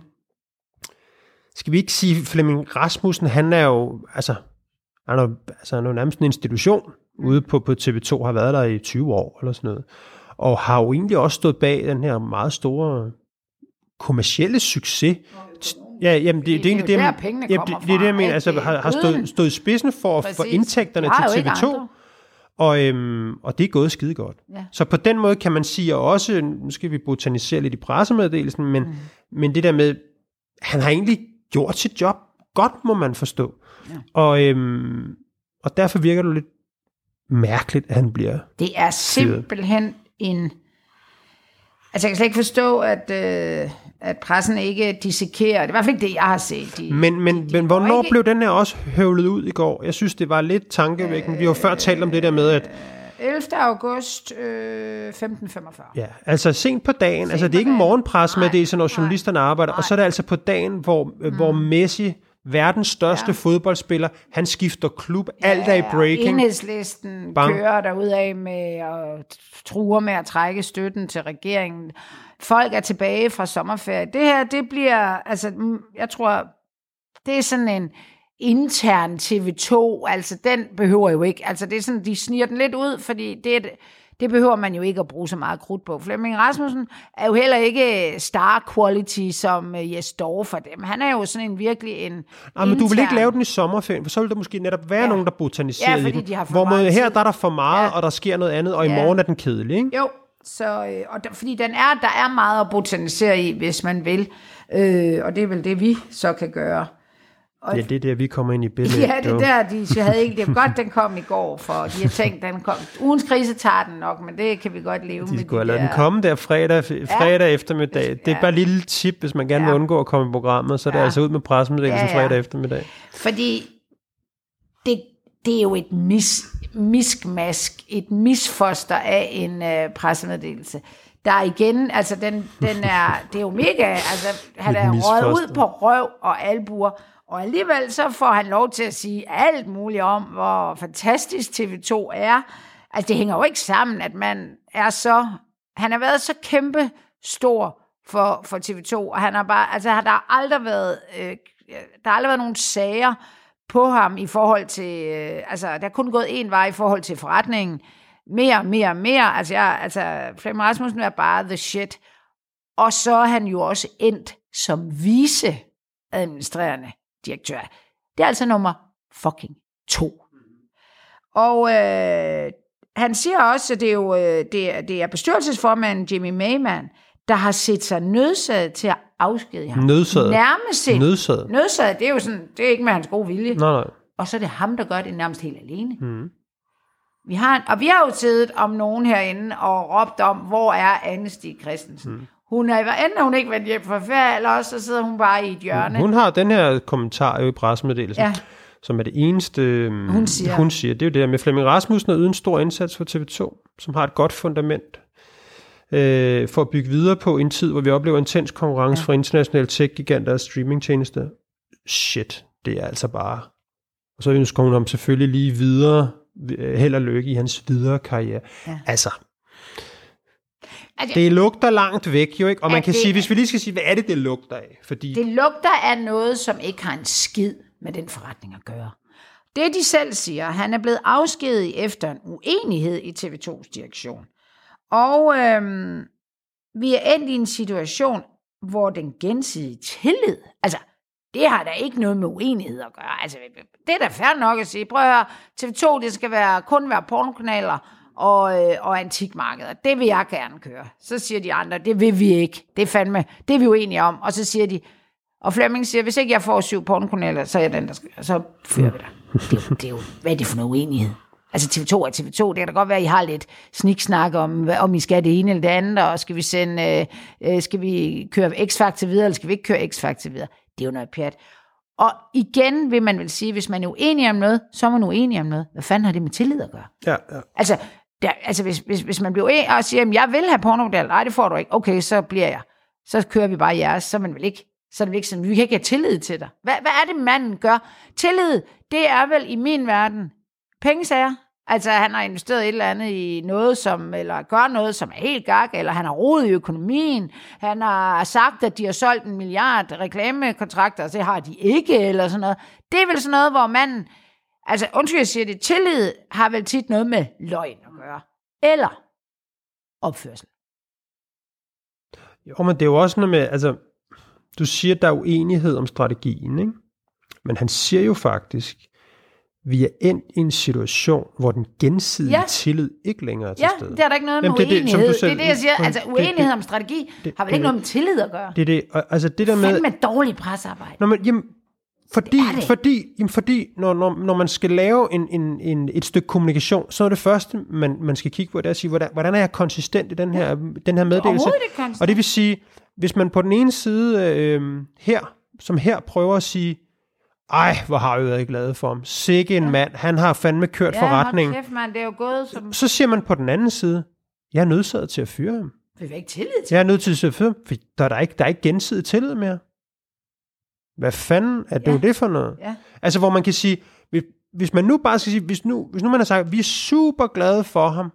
skal vi ikke sige, Flemming Rasmussen, han er jo, altså, han er, altså, han er jo nærmest en institution ude på, på T V to, har været der i tyve år eller sådan noget, og har jo egentlig også stået bag den her meget store kommercielle succes. Ja, jamen det, det, det er egentlig det, der pengene kommer fra. Det er det, jeg mener, altså har, har stået, stået i spidsen for, for indtægterne til T V to, og, øhm, og det er gået skide godt. Ja. Så på den måde kan man sige, og også, nu skal vi botanisere lidt i pressemeddelelsen, men, mm. men det der med, han har egentlig gjort sit job godt, må man forstå. Ja. Og, øhm, og derfor virker det lidt mærkeligt, at han bliver
Det er simpelthen en... Altså, jeg kan slet ikke forstå, at, øh, at pressen ikke dissekerer. Det er i hvert fald ikke det, jeg har set. De,
men men, de, de men hvornår ikke... blev den her også høvlet ud i går? Jeg synes, det var lidt tankevækkende. Øh, Vi har jo før talt om det der med, at...
ellevte august øh, femten femogfyrre.
Ja, altså sent på dagen. Sent altså, det er ikke en morgenpressemeddelelse, når journalisterne arbejder. Nej. Og så er det altså på dagen, hvor, mm. hvor Messi... verdens største ja. fodboldspiller, han skifter klub, ja, alt er i breaking.
Enhedslisten Bang. kører derudad med at truer med at trække støtten til regeringen. Folk er tilbage fra sommerferie. Det her, det bliver, altså, jeg tror, det er sådan en intern T V to, altså den behøver jo ikke, altså det er sådan, de sniger den lidt ud, fordi det er Det behøver man jo ikke at bruge så meget krudt på. Flemming Rasmussen er jo heller ikke star quality som Jes Dorf for dem. Han er jo sådan en virkelig en
ja, men du vil ikke lave den i sommerferien, for så vil der måske netop være ja. nogen, der botaniserer ja, i den. De hvor man, her der er der for meget, ja. og der sker noget andet, og ja. i morgen er den kedelig, ikke?
Jo, så, og der, fordi den er, der er meget at botanisere i, hvis man vil. Øh, og det er vel det, vi så kan gøre.
Og ja, det er der, vi kommer ind i billedet.
Ja, det der, de havde ikke, det var godt, den kom i går, for de har tænkt, den kom, ugens krise tager den nok, men det kan vi godt leve de med.
De skulle have ladet den komme der fredag, fredag ja. eftermiddag. Det er ja. bare et lille tip, hvis man gerne ja. vil undgå at komme i programmet, så er det ja. altså ud med pressemeddelelsen ja, ja. fredag eftermiddag.
Fordi det, det er jo et mis, miskmask, et misfoster af en uh, pressemeddelelse. Der er igen, altså den, den er, det er jo mega, altså han er røget ud på røv og albuer, og alligevel så får han lov til at sige alt muligt om, hvor fantastisk T V to er. Altså det hænger jo ikke sammen, at man er så, han har været så kæmpe stor for, for T V to, og han har bare, altså der har aldrig været, øh, der har aldrig været nogen sager på ham i forhold til, øh, altså der er kun gået en vej i forhold til forretningen, mere, mere, mere, altså, jeg, altså Flemming Rasmussen er bare the shit, og så er han jo også endt som viceadministrerende direktør. Det er altså nummer fucking to. Og øh, han siger også, at det er jo øh, det er, det er bestyrelsesformanden Jimmy Mayman, der har set sig nødsaget til at afskedige ham.
Nødsaget?
Nærmest set.
Nødsaget?
Nødsaget, det er jo sådan, det er ikke med hans gode vilje.
Nej, nej.
Og så er det ham, der gør det nærmest helt alene.
Mm.
Vi har, og vi har jo siddet om nogen herinde og råbt om, hvor er Anne Stig Christensen? Mm. Hun er, enten hun ikke været hjem fra ferie, eller også så sidder hun bare i et hjørne.
Hun har den her kommentar jo i pressemeddelelsen, ja. som er det eneste,
hun siger.
hun siger. Det er jo det der med Flemming Rasmussen har ydet en stor indsats for T V to, som har et godt fundament øh, for at bygge videre på en tid, hvor vi oplever intens konkurrence ja. fra internationale tech-giganter og streamingtjenester. Shit, det er altså bare. Og så ønsker hun ham selvfølgelig lige videre, held og lykke i hans videre karriere. Ja. Altså, det lugter langt væk jo, ikke? Og man kan det, sige, hvis vi lige skal sige, hvad er det, det lugter af? Fordi
det lugter af noget, som ikke har en skid med den forretning at gøre. Det de selv siger, han er blevet afskediget efter en uenighed i T V tos direktion. Og øhm, vi er endt i en situation, hvor den gensidige tillid, altså det har da ikke noget med uenighed at gøre. Altså, det er da fair nok at sige. Prøv at høre, T V to, det skal være, kun være pornokanaler og, øh, og antikmarkeder. Det vil jeg gerne køre. Så siger de andre, det vil vi ikke. Det er fandme, det er vi jo enige om. Og så siger de, og Flemming siger, hvis ikke jeg får syv pornokanaler, så er jeg den, der skal, så fyrer vi dig. Det er, jo, det er jo, hvad er det for noget uenighed? Altså T V to er T V to, det kan da godt være, at I har lidt sniksnak om, om I skal det ene eller det andet, og skal vi sende, øh, skal vi køre X-Factor videre, eller skal vi ikke køre X-Factor videre? Det er jo noget pjat. Og igen vil man vel sige, hvis man er uenig om noget, så er man uenig om noget. Hvad fanden har det med tillid at gøre?
Ja, ja.
Altså, der, altså hvis, hvis, hvis man bliver uenig og siger, at jeg vil have pornomodel, nej, det får du ikke. Okay, så bliver jeg. Så kører vi bare jeres, så er man vel ikke, så er det vel ikke sådan, vi kan ikke have tillid til dig. Hvad, hvad er det, manden gør? Tillid, det er vel i min verden pengesager. Altså, han har investeret et eller andet i noget, som, eller gør noget, som er helt gak, eller han har rodet i økonomien. Han har sagt, at de har solgt en milliard reklamekontrakter, og det har de ikke, eller sådan noget. Det er vel sådan noget, hvor man, altså, undskyld, jeg siger det, tillid har vel tit noget med løgn at gøre. Eller opførsel.
Jo, men det er jo også noget med, altså, du siger, at der er uenighed om strategien, ikke? Men han siger jo faktisk, vi er endt i en situation, hvor den gensidige ja. tillid ikke længere er til
ja,
stede.
Ja, det er der ikke noget med
Jamen, det,
uenighed.
det,
det er det, jeg siger. Altså, uenighed
det,
om strategi
det,
har vel
det,
ikke noget med tillid at gøre.
Det er det. Altså, det der med...
Fandme dårlig pressearbejde.
Når man, jamen, fordi, det det. fordi, jamen, fordi når, når, når man skal lave en, en, en, et stykke kommunikation, så er det første, man, man skal kigge på, det er at sige, hvordan, hvordan er jeg konsistent i den her, ja. den her meddelelse? Og det vil sige, hvis man på den ene side øh, her, som her prøver at sige, ej, hvor har vi været glade for ham. Sikke en ja. mand. Han har fandme kørt ja, forretningen.
Ja, kæft, mand. Det er jo gået som...
Så siger man på den anden side, jeg er nødsaget til at fyre ham.
Vi vil ikke tillid til
Jeg er nødt til at fyre ham, for der er, der ikke, der er ikke gensidig tillid mere. Hvad fanden er det ja. jo det for noget?
Ja.
Altså, hvor man kan sige, hvis, hvis man nu bare skal sige, hvis nu, hvis nu man har sagt, vi er super glade for ham,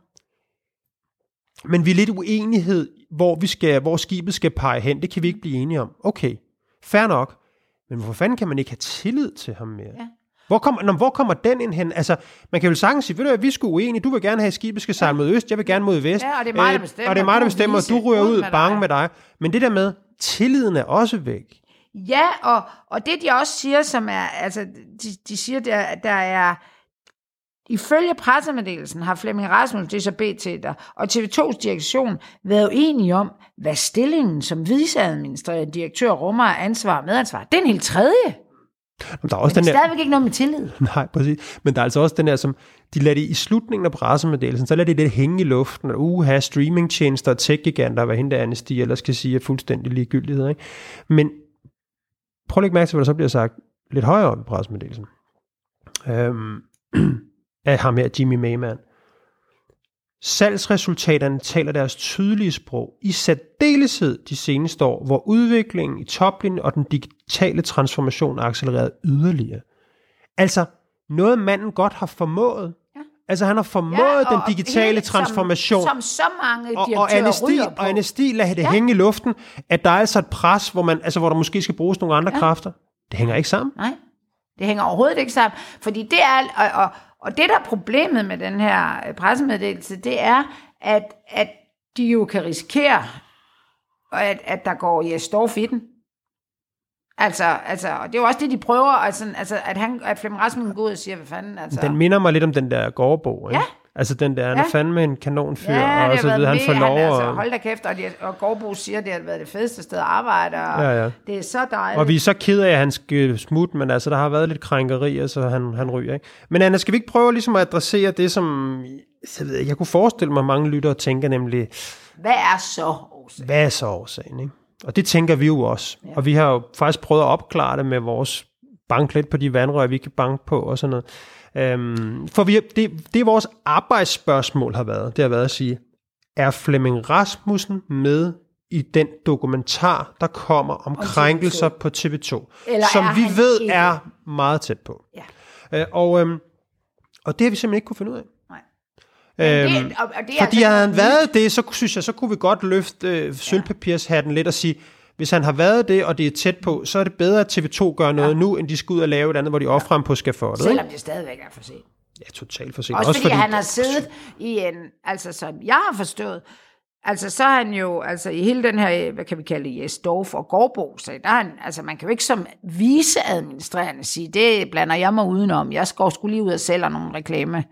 men vi er lidt uenighed, hvor, vi skal, hvor skibet skal pege hen, det kan vi ikke blive enige om. Okay, fair nok. Men hvorfor fanden kan man ikke have tillid til ham mere? Ja. Hvor, kommer, når, hvor kommer den ind hen? Altså, man kan jo sagtens sige, ved du, at vi er sgu uenige. Du vil gerne have, at skibet skal sejle ja. mod øst. Jeg vil gerne mod vest.
Ja, og det er mig, der bestemmer.
Og det er mig, der bestemmer, og du ryger ud bange med dig. Men det der med, tilliden er også væk.
Ja, og, og det de også siger, som er, altså, de, de siger, der, der er, ifølge pressemeddelelsen har Flemming Rasmussen, det er så B T der, og T V tos direktion været enige om, hvad stillingen som viceadministrerende direktør rummer af ansvar og medansvar. Det er en helt tredje.
Men der er også
Men
den
det er stadigvæk ikke noget med tillid.
Nej, præcis. Men der er altså også den der, som de lader det i slutningen af pressemeddelelsen, så lader de det hænge i luften, og uha, streamingtjenester og tech-giganter, hvad hende der Amnesty ellers skal sige, er fuldstændig ligegyldighed. Ikke? Men prøv at lægge mærke til, hvad der så bliver sagt lidt højere op i pressemeddelelsen. Øhm, af ham her, Jimmy Mayman. Salgsresultaterne taler deres tydelige sprog, i særdeleshed de seneste år, hvor udviklingen i toplinjen og den digitale transformation er accelereret yderligere. Altså, noget manden godt har formået. Ja. Altså, han har formået ja, og, den digitale hele, transformation.
Som, som så mange direktører
og, og Amnesty,
ryger på.
Og Amnesty lader det ja. hænge i luften, at der er altså et pres, hvor, man, altså, hvor der måske skal bruges nogle andre ja. kræfter. Det hænger ikke sammen.
Nej, det hænger overhovedet ikke sammen. Fordi det er... Og, og, Og det, der er problemet med den her pressemeddelelse, det er, at, at de jo kan risikere, at, at der går Jes Dorph i den. Altså, altså, og det er jo også det, de prøver, altså, altså at, han, at Flemming Rasmussen går ud og siger, hvad fanden, altså.
Den minder mig lidt om den der Gårdbo, ikke?
Ja.
Altså den der, han er ja. fandme en kanonfyr,
ja,
og så videre, han får lov.
Altså, hold da kæft, og, de, og Gårdbo siger, at det har været det fedeste sted at arbejde, og ja, ja. det er så dejligt.
Og vi er så kede af, at han skal smutte, men altså, der har været lidt krænkerier, så han, han ryger, ikke? Men Anna, skal vi ikke prøve ligesom at adressere det, som jeg, ved, jeg kunne forestille mig, mange lyttere tænker, nemlig...
Hvad er så årsagen?
Hvad er så årsagen, ikke? Og det tænker vi jo også. Ja. Og vi har jo faktisk prøvet at opklare det med vores banklet på de vandrør, vi kan banke på og sådan noget. Øhm, for vi, det, det vores arbejdsspørgsmål har været, det har været at sige, er Flemming Rasmussen med i den dokumentar, der kommer om, om krænkelser T V to på T V to, eller som vi ved ikke? er meget tæt på. Ja. Øh, og, øhm, og det har vi simpelthen ikke kunne finde ud af. Nej. Øhm, det, og, og det fordi havde han været det, så synes jeg, så kunne vi godt løfte øh, sølvpapirshatten lidt og sige, hvis han har været det, og det er tæt på, så er det bedre, at T V to gør noget ja. nu, end de skal ud og lave et andet, hvor de offrer ham på skafottet.
Selvom det stadigvæk er for sent.
Ja, totalt for sent.
Også, Også fordi, fordi han har siddet i en, altså som jeg har forstået, altså så er han jo, altså i hele den her, hvad kan vi kalde det, Jes Dorph og Gårdbo, så der er han, altså man kan jo ikke som viceadministrerende sige, det blander jeg mig udenom, jeg skal sgu lige ud og sælge nogle reklame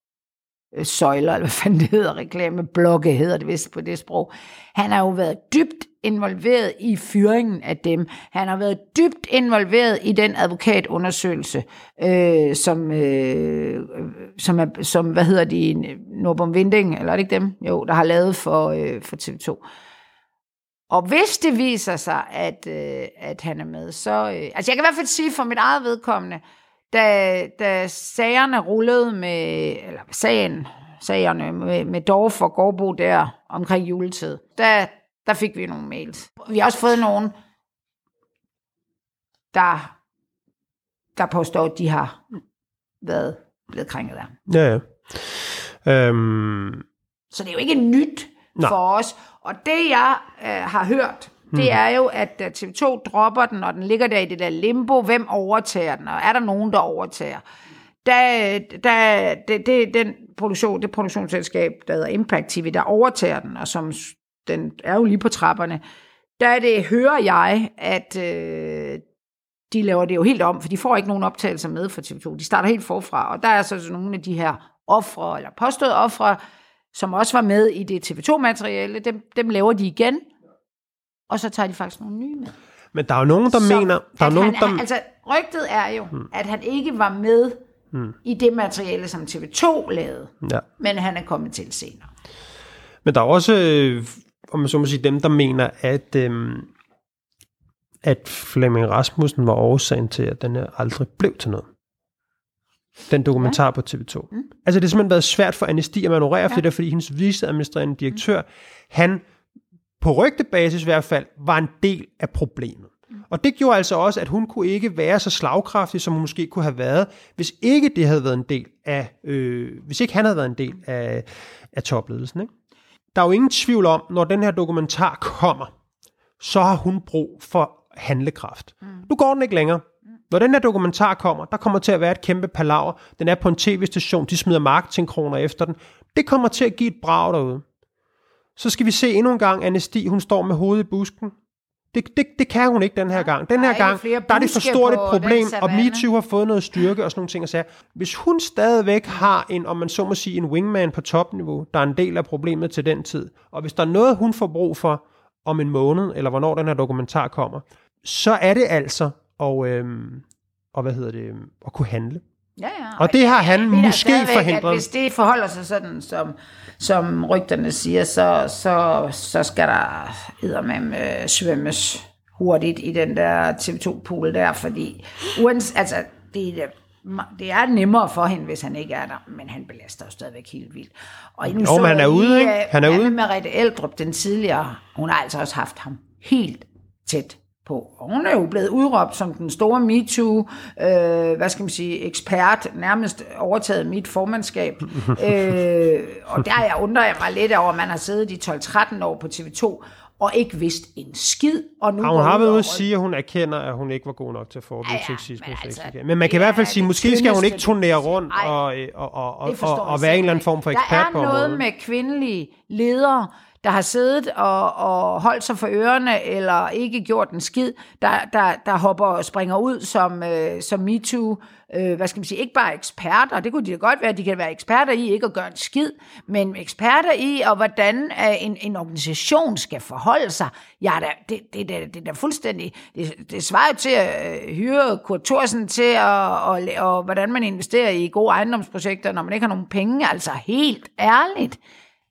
søjler, eller hvad fanden det hedder, reklameblokke hedder det vist på det sprog. Han har jo været dybt involveret i fyringen af dem. Han har været dybt involveret i den advokatundersøgelse, øh, som, øh, som, er, som, hvad hedder de, Norbom Winding, eller er det ikke dem? Jo, der har lavet for, øh, for T V to. Og hvis det viser sig, at, øh, at han er med, så... Øh, altså jeg kan i hvert fald sige for mit eget vedkommende, Da, da sagerne rullede med, eller sagen, sagerne med, med Dorph og Gårdbo der omkring juletid, der, der fik vi nogle mails. Vi har også fået nogen, der, der påstår, at de har været blevet krænket af.
Ja, ja. Øhm...
Så det er jo ikke nyt for Nå. os. Og det, jeg øh, har hørt, det er jo, at T V to dropper den, og den ligger der i det der limbo. Hvem overtager den, og er der nogen, der overtager? Da, da, det, det, den produktion, det produktionsselskab, der hedder Impact T V, der overtager den, og som den er jo lige på trapperne, der det, hører jeg, at øh, de laver det jo helt om, for de får ikke nogen optagelser med for T V to. De starter helt forfra, og der er så nogle af de her ofre, eller påståede ofre, som også var med i det T V to-materiale, dem, dem laver de igen, og så tager de faktisk nogle nye med.
Men der er jo nogen, der så, mener... Der er nogen,
han,
der...
Altså, rygtet er jo, hmm. at han ikke var med hmm. i det materiale, som T V to lavede, ja. men han er kommet til senere.
Men der er også, om man så må sige, dem, der mener, at, øhm, at Flemming Rasmussen var årsagen til, at den her aldrig blev til noget. Den dokumentar ja. på T V to. Mm. Altså, det har simpelthen været svært for Amnesty at manøvrere, ja. for det der, fordi hendes viceadministrerende direktør, mm. han... på rygtebasis i hvert fald, var en del af problemet. Mm. Og det gjorde altså også, at hun kunne ikke være så slagkraftig, som hun måske kunne have været, hvis ikke det havde været en del af, øh, hvis ikke han havde været en del af, af topledelsen. Ikke? Der er jo ingen tvivl om, når den her dokumentar kommer, så har hun brug for handlekraft. Mm. Nu går den ikke længere. Mm. Når den her dokumentar kommer, der kommer til at være et kæmpe palaver. Den er på en tv-station, de smider marketingkroner efter den. Det kommer til at give et brag derude. Så skal vi se endnu en gang, Amnesty, hun står med hovedet i busken. Det, det, det kan hun ikke den her gang. Den her gang, der er det for stort et problem, og MeToo har fået noget styrke og sådan nogle ting og sager. Hvis hun stadigvæk har en, om man så må sige, en wingman på topniveau, der er en del af problemet til den tid, og hvis der er noget, hun får brug for om en måned, eller hvornår den her dokumentar kommer, så er det altså, og øhm, og hvad hedder det, at kunne handle.
Ja, ja. Og,
og det har han
jeg,
måske
stadigvæk,
forhindret.
Hvis det forholder sig sådan, som, som rygterne siger, så, så, så skal der eddermame øh, svømmes hurtigt i den der T V to-pool der, fordi uans, altså, det, det er nemmere for hende, hvis han ikke er der, men han belaster jo stadigvæk helt vildt. Og nu
jo,
så
men han er ude, ikke? Han er ude.
Merete Eldrup, den tidligere, hun har altså også haft ham helt tæt på. Og hun er jo blevet udråbt som den store MeToo, øh, hvad skal man sige, ekspert, nærmest overtaget mit formandskab. øh, og der jeg undrer jeg mig lidt over, at man har siddet i tolv tretten år på T V to, og ikke vidst en skid. Og nu
ja, hun har været ude at sige, at hun erkender, at hun ikke var god nok til at forebygge ja, ja, sexisme. Men, altså, men man kan i hvert fald sige, måske skal hun ikke turnere rundt ej, og, og, og, og, og, og være en eller anden form for ekspert på området.
Der er noget med kvindelige ledere, der har siddet og, og holdt sig for ørerne, eller ikke gjort en skid, der, der, der hopper og springer ud som, øh, som MeToo, øh, hvad skal man sige, ikke bare eksperter, det kunne de da godt være, de kan være eksperter i ikke at gøre en skid, men eksperter i, og hvordan øh, en, en organisation skal forholde sig. Ja, det, det, det, det, det er da fuldstændig, det, det svarer til at øh, hyre Kurt Thorsen til, at, og, og hvordan man investerer i gode ejendomsprojekter, når man ikke har nogen penge, altså helt ærligt.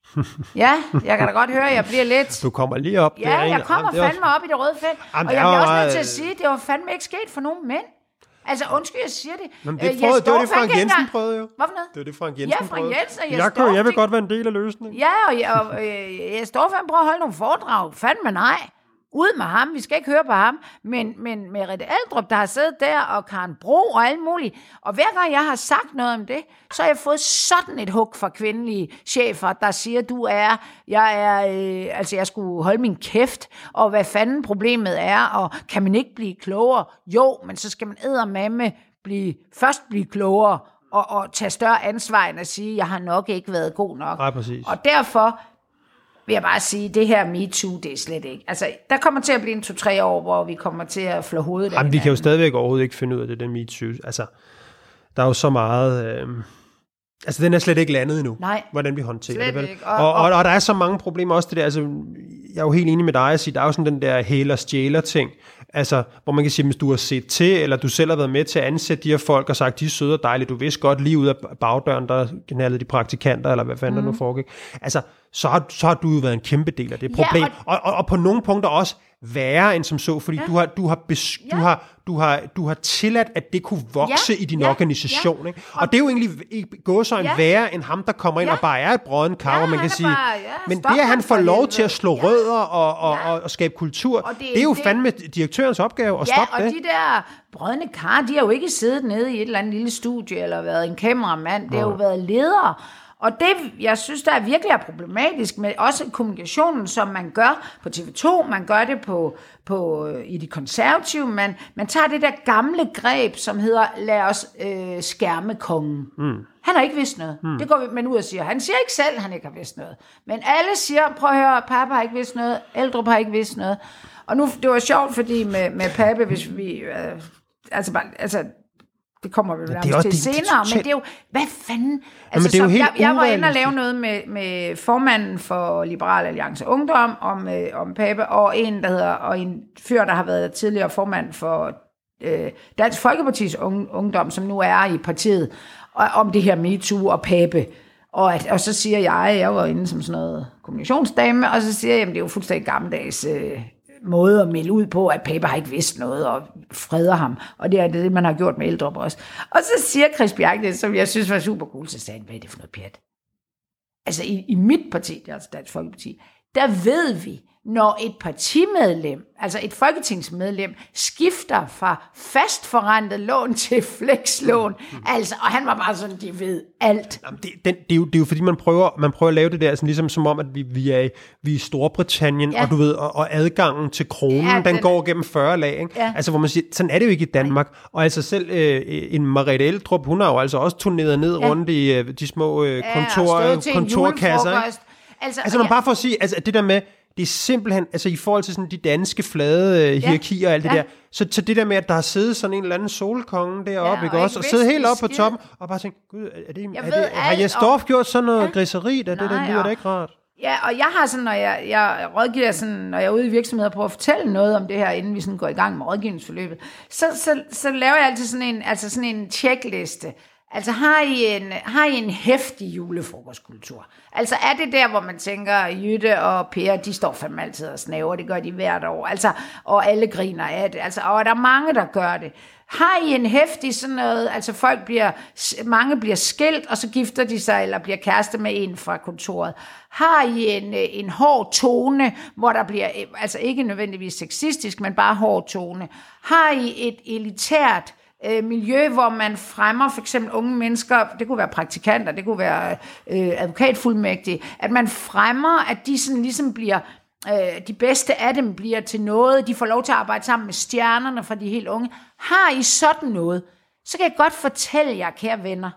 Ja, jeg kan da godt høre, at jeg bliver lidt...
Du kommer lige op.
Ja, jeg kommer fandme også op i det røde felt. Jamen, og jeg bliver også nødt til at sige, at det var fandme ikke sket for nogen mænd. Altså, undskyld, jeg siger det.
Men det, prøvede, det var det, Frank Jensen prøvede jo.
Hvad for noget?
Det var det, Frank Jensen
ja, Frank Jensen,
prøvede. Jeg, jeg, jeg vil godt være en del af løsningen.
Ja, og jeg, og, øh, jeg står fandme prøve at holde nogle foredrag. Fandme nej. Ud med ham, vi skal ikke høre på ham, men, men Merete Eldrup, der har siddet der, og Karen Bro og alt muligt, og hver gang jeg har sagt noget om det, så har jeg fået sådan et hug fra kvindelige chefer, der siger, du er, jeg er, øh, altså jeg skulle holde min kæft, og hvad fanden problemet er, og kan man ikke blive klogere? Jo, men så skal man eddermame blive, først blive klogere, og, og tage større ansvar end at sige, jeg har nok ikke været god nok.
Nej, præcis.
Og derfor vil jeg bare sige, det her MeToo, det er slet ikke. Altså, der kommer til at blive en to-tre år, hvor vi kommer til at flå hovedet af.
Jamen, vi kan jo stadigvæk overhovedet ikke finde ud af det der MeToo. Altså, der er jo så meget... Øh... Altså, den er slet ikke landet endnu,
Nej,
hvordan vi håndterer det. Vel?
Og,
og, og, og der er så mange problemer også det der, altså, jeg er jo helt enig med dig at sige, der er jo sådan den der hæler-stjæler-ting, altså, hvor man kan sige, hvis du har set til, eller du selv har været med til at ansætte de her folk, og sagt, de er søde og dejlige, du vidste godt lige ud af bagdøren, der knaldede de praktikanter, eller hvad fanden mm. der nu foregik. Altså, så har, så har du jo været en kæmpe del af det problem. Ja, og, og, og, og på nogle punkter også værre end som så, fordi ja. du, har, du, har bes, ja. du, har, du, har, du har tilladt, at det kunne vokse ja. i din ja. organisation. Ja. Ikke? Og, og det er jo egentlig gået så en ja. værre end ham, der kommer ind ja. og bare er et brøden kar, ja, man kan sige. Bare, ja. Men Stop det, at han får lov helvede. til at slå ja. rødder og, og, ja. og, og skabe kultur, og det, det er jo det, fandme direktørens opgave at
ja,
stoppe
og
det.
de der brødne kar, de har jo ikke siddet nede i et eller andet lille studie, eller været en kameramand, det har jo været ledere. Og det, jeg synes, der er virkelig er problematisk med også kommunikationen, som man gør på T V to, man gør det på, på, i de konservative, man, man tager det der gamle greb, som hedder, lad os øh, skærme kongen. Mm. Han har ikke vidst noget. Mm. Det går man ud og siger. Han siger ikke selv, at han ikke har vidst noget. Men alle siger, prøv at høre, Papa har ikke vidst noget, Eldrup har ikke vidst noget. Og nu, det var sjovt, fordi med, med Pape, hvis vi, øh, altså, bare, altså, det kommer vi ja, til det, senere, det, men det er jo, hvad fanden? Altså,
det er jo helt
jeg, jeg var inde og lave noget med, med formanden for Liberal Alliance Ungdom om, øh, om Pape, og en, der hedder, og en fyr, der har været tidligere formand for øh, Dansk Folkepartis Ungdom, som nu er i partiet, og, om det her MeToo og Pape. Og, at, og så siger jeg, jeg var inde som sådan noget kommunikationsdame, og så siger jeg, jamen det er jo fuldstændig gammeldags øh, måde at melde ud på, at Pape har ikke vidst noget, og freder ham. Og det er det, man har gjort med Eldrup også. Og så siger Chris Bjerg, som jeg synes var super cool, så sagde han, hvad er det for noget pjat? Altså i, i mit parti, det er altså Dansk Folkeparti, der ved vi, når et partimedlem, altså et folketingsmedlem, skifter fra fastforrentet lån til flekslån, mm. altså, og han var bare sådan, de ved alt.
Jamen, det, den, det, er jo, det er jo fordi, man prøver, man prøver at lave det der, sådan ligesom som om, at vi, vi, er, vi er i Storbritannien, ja. og du ved, og, og adgangen til kronen, ja, den, den går gennem fyrre lag, ikke? Ja. Altså, hvor man siger, sådan er det jo ikke i Danmark. Nej. Og altså selv øh, en Merete Eldrup, hun har jo altså også turneret ned ja. rundt i øh, de små øh, kontor, ja, kontorkasser. Altså, altså man ja. bare får at sige, altså det der med, det er simpelthen, altså i forhold til sådan de danske flade øh, hierarkier ja, og alt det ja. der, så, så det der med, at der har siddet sådan en eller anden solkonge deroppe, ja, ikke også, og siddet helt oppe på toppen, og bare tænkt, gud, er det, er det, har Jesdorf gjort sådan noget ja. griseri, der det, der lyder da ikke rart.
Ja, og jeg har sådan, når jeg, jeg rådgiver sådan, når jeg er ude i virksomheder på at fortælle noget om det her, inden vi sådan går i gang med rådgivningsforløbet, så, så, så laver jeg altid sådan en, altså sådan en checkliste. Altså har I en, har I en heftig julefrokostkultur? Altså er det der, hvor man tænker, Jytte og Per, de står fandme altid og snaver, det gør de hvert år, altså, og alle griner af det, altså, og der er mange, der gør det. Har I en heftig sådan noget, altså folk bliver, mange bliver skilt, og så gifter de sig, eller bliver kæreste med en fra kontoret. Har I en, en hård tone, hvor der bliver, altså ikke nødvendigvis sexistisk, men bare hård tone? Har I et elitært øh, miljø, hvor man fremmer for eksempel unge mennesker, det kunne være praktikanter, det kunne være øh, advokatfuldmægtige, at man fremmer, at de sådan ligesom bliver, øh, de bedste af dem bliver til noget, de får lov til at arbejde sammen med stjernerne fra de helt unge. Har I sådan noget, så kan jeg godt fortælle jer, kære venner,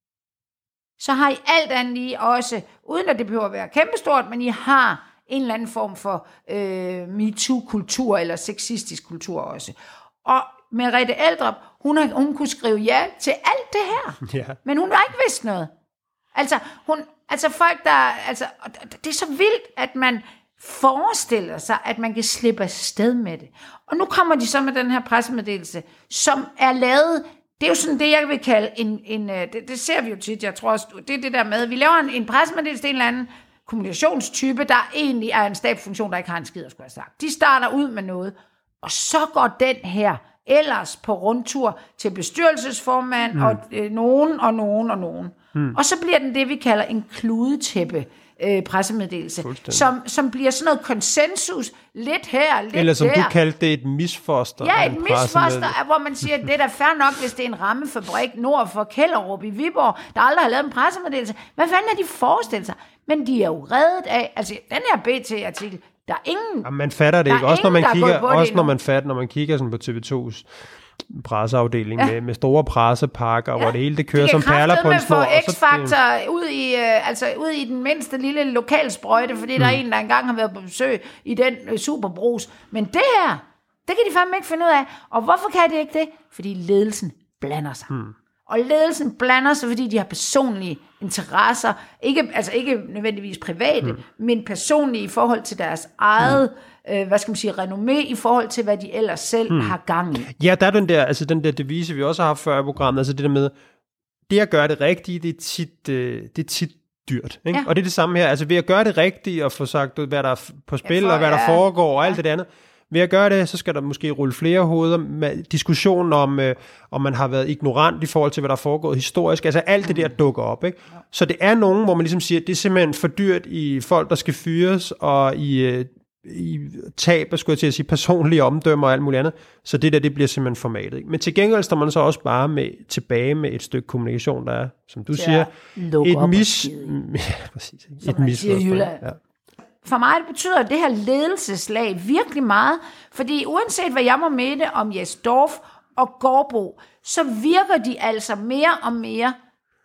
så har I alt andet lige også, uden at det behøver at være kæmpestort, men I har en eller anden form for øh, MeToo-kultur eller sexistisk kultur også. Og Merete Eldrup, hun, har, hun kunne skrive ja til alt det her,
Ja.
men hun har ikke vidst noget. Altså, hun, altså folk, der, altså, det er så vildt, at man forestiller sig, at man kan slippe afsted med det. Og nu kommer de så med den her pressemeddelelse, som er lavet, det er jo sådan det, jeg vil kalde en, en det, det ser vi jo tit, jeg tror også, det er det der med, vi laver en, en pressemeddelelse, det er en eller anden kommunikationstype, der egentlig er en stabsfunktion, der ikke har en skid at skulle have sagt. De starter ud med noget, og så går den her ellers på rundtur til bestyrelsesformand, mm. og øh, nogen og nogen og nogen. Mm. Og så bliver den det, vi kalder en kludetæppe øh, pressemeddelelse, som, som bliver sådan noget konsensus, lidt her, lidt der.
Eller som
der.
du kaldte det, et misfoster.
Ja, et misfoster, hvor man siger, at det er da fair nok, hvis det er en rammefabrik nord for Kjellerup i Viborg, der aldrig har lavet en pressemeddelelse. Hvad fanden er de forestillet sig? Men de er jo reddet af, altså den her B T-artikel, der er ingen...
Ja, man fatter det ikke, også,
ingen,
når man kigger, også når
man
fatter, når man kigger sådan på T V to's presseafdeling ja. med, med store pressepakker, ja. hvor det hele det kører
de
som perler på en snor.
De kan X-Factor ud i, øh, altså ud i den mindste lille lokalsprøjte, fordi mm. der er en, der engang har været på besøg i den øh, superbrus. Men det her, det kan de fandme ikke finde ud af. Og hvorfor kan de ikke det? Fordi ledelsen blander sig. Mm. Og ledelsen blander sig, fordi de har personlige interesser. Ikke, altså ikke nødvendigvis private, mm. men personlige i forhold til deres eget... Mm. Øh, hvad skal man sige, renommé i forhold til, hvad de ellers selv hmm. har gang i.
Ja, der er den der, altså den der devise, vi også har haft før i programmet, altså det der med, det at gøre det rigtige, det er tit, øh, det er tit dyrt. Ikke? Ja. Og det er det samme her, altså ved at gøre det rigtige, og få sagt, hvad der er på spil, ja, for, og hvad der ja. foregår, og alt ja. det andet. Ved at gøre det, så skal der måske rulle flere hoveder med diskussionen om, øh, om man har været ignorant i forhold til, hvad der er foregået historisk. Altså alt det der dukker op. Ikke? Ja. Så det er nogen, hvor man ligesom siger, at det er simpelthen for dyrt i folk, der skal fyres, og i... Øh, i tab, skulle jeg til at sige, personlige omdømmer og alt muligt andet, så det der, det bliver simpelthen formatet. Ikke? Men til gengæld står man så også bare med, tilbage med et stykke kommunikation, der er, som du siger, et mis... Ja, præcis. Et misforstånd. Ja.
For mig betyder det her ledelseslag virkelig meget, fordi uanset hvad jeg må mene om Jes Dorph og Gårdbo, så virker de altså mere og mere,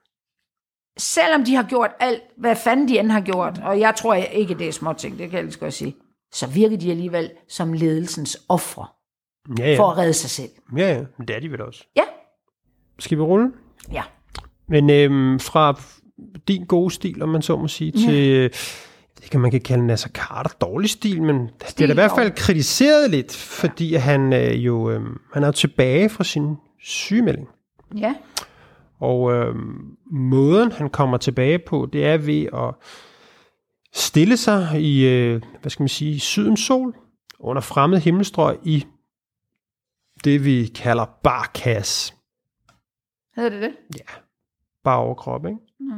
selvom de har gjort alt, hvad fanden de end har gjort, og jeg tror ikke, det er småting, det kan jeg lige godt sige, så virker de alligevel som ledelsens ofre
ja, ja.
for at redde sig selv.
Ja, ja, men det er de vel også.
Ja.
Skal vi rulle?
Ja.
Men øhm, fra din gode stil, om man så må sige, til, ja. det kan man kan kalde Naser Khader dårlig stil, men stil, det er da i hvert fald kritiseret lidt, fordi ja. han øh, jo øh, han er jo tilbage fra sin sygemelding.
Ja.
Og øh, måden, han kommer tilbage på, det er ved at stille sig i, øh, hvad skal man sige, sydens sol, under fremmed himmelstrøg i det, vi kalder barkas.
Hedder det det?
Ja, bare overkrop, ikke? Mm.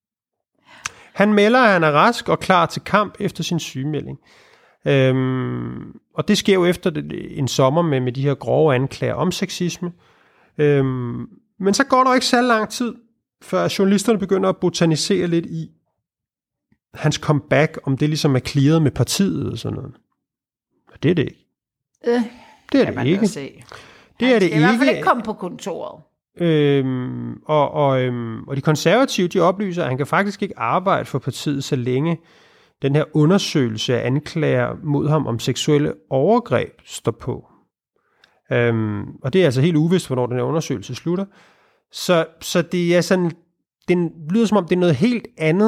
Han melder, at han er rask og klar til kamp efter sin sygemelding. Øhm, og det sker jo efter en sommer med, med de her grove anklager om sexisme. Øhm, Men så går der ikke så lang tid, før journalisterne begynder at botanisere lidt i hans comeback, om det ligesom er clearet med partiet og sådan noget. Og det er det ikke.
Øh,
det er det ikke. Det er det ikke.
i hvert fald ikke komme på kontoret.
Øhm, og, og, øhm, og de konservative, de oplyser, at han kan faktisk ikke arbejde for partiet, så længe den her undersøgelse af anklager mod ham om seksuelle overgreb står på. Øhm, og det er altså helt uvist, hvornår den her undersøgelse slutter. Så, så det er sådan, det lyder som om, det er noget helt andet,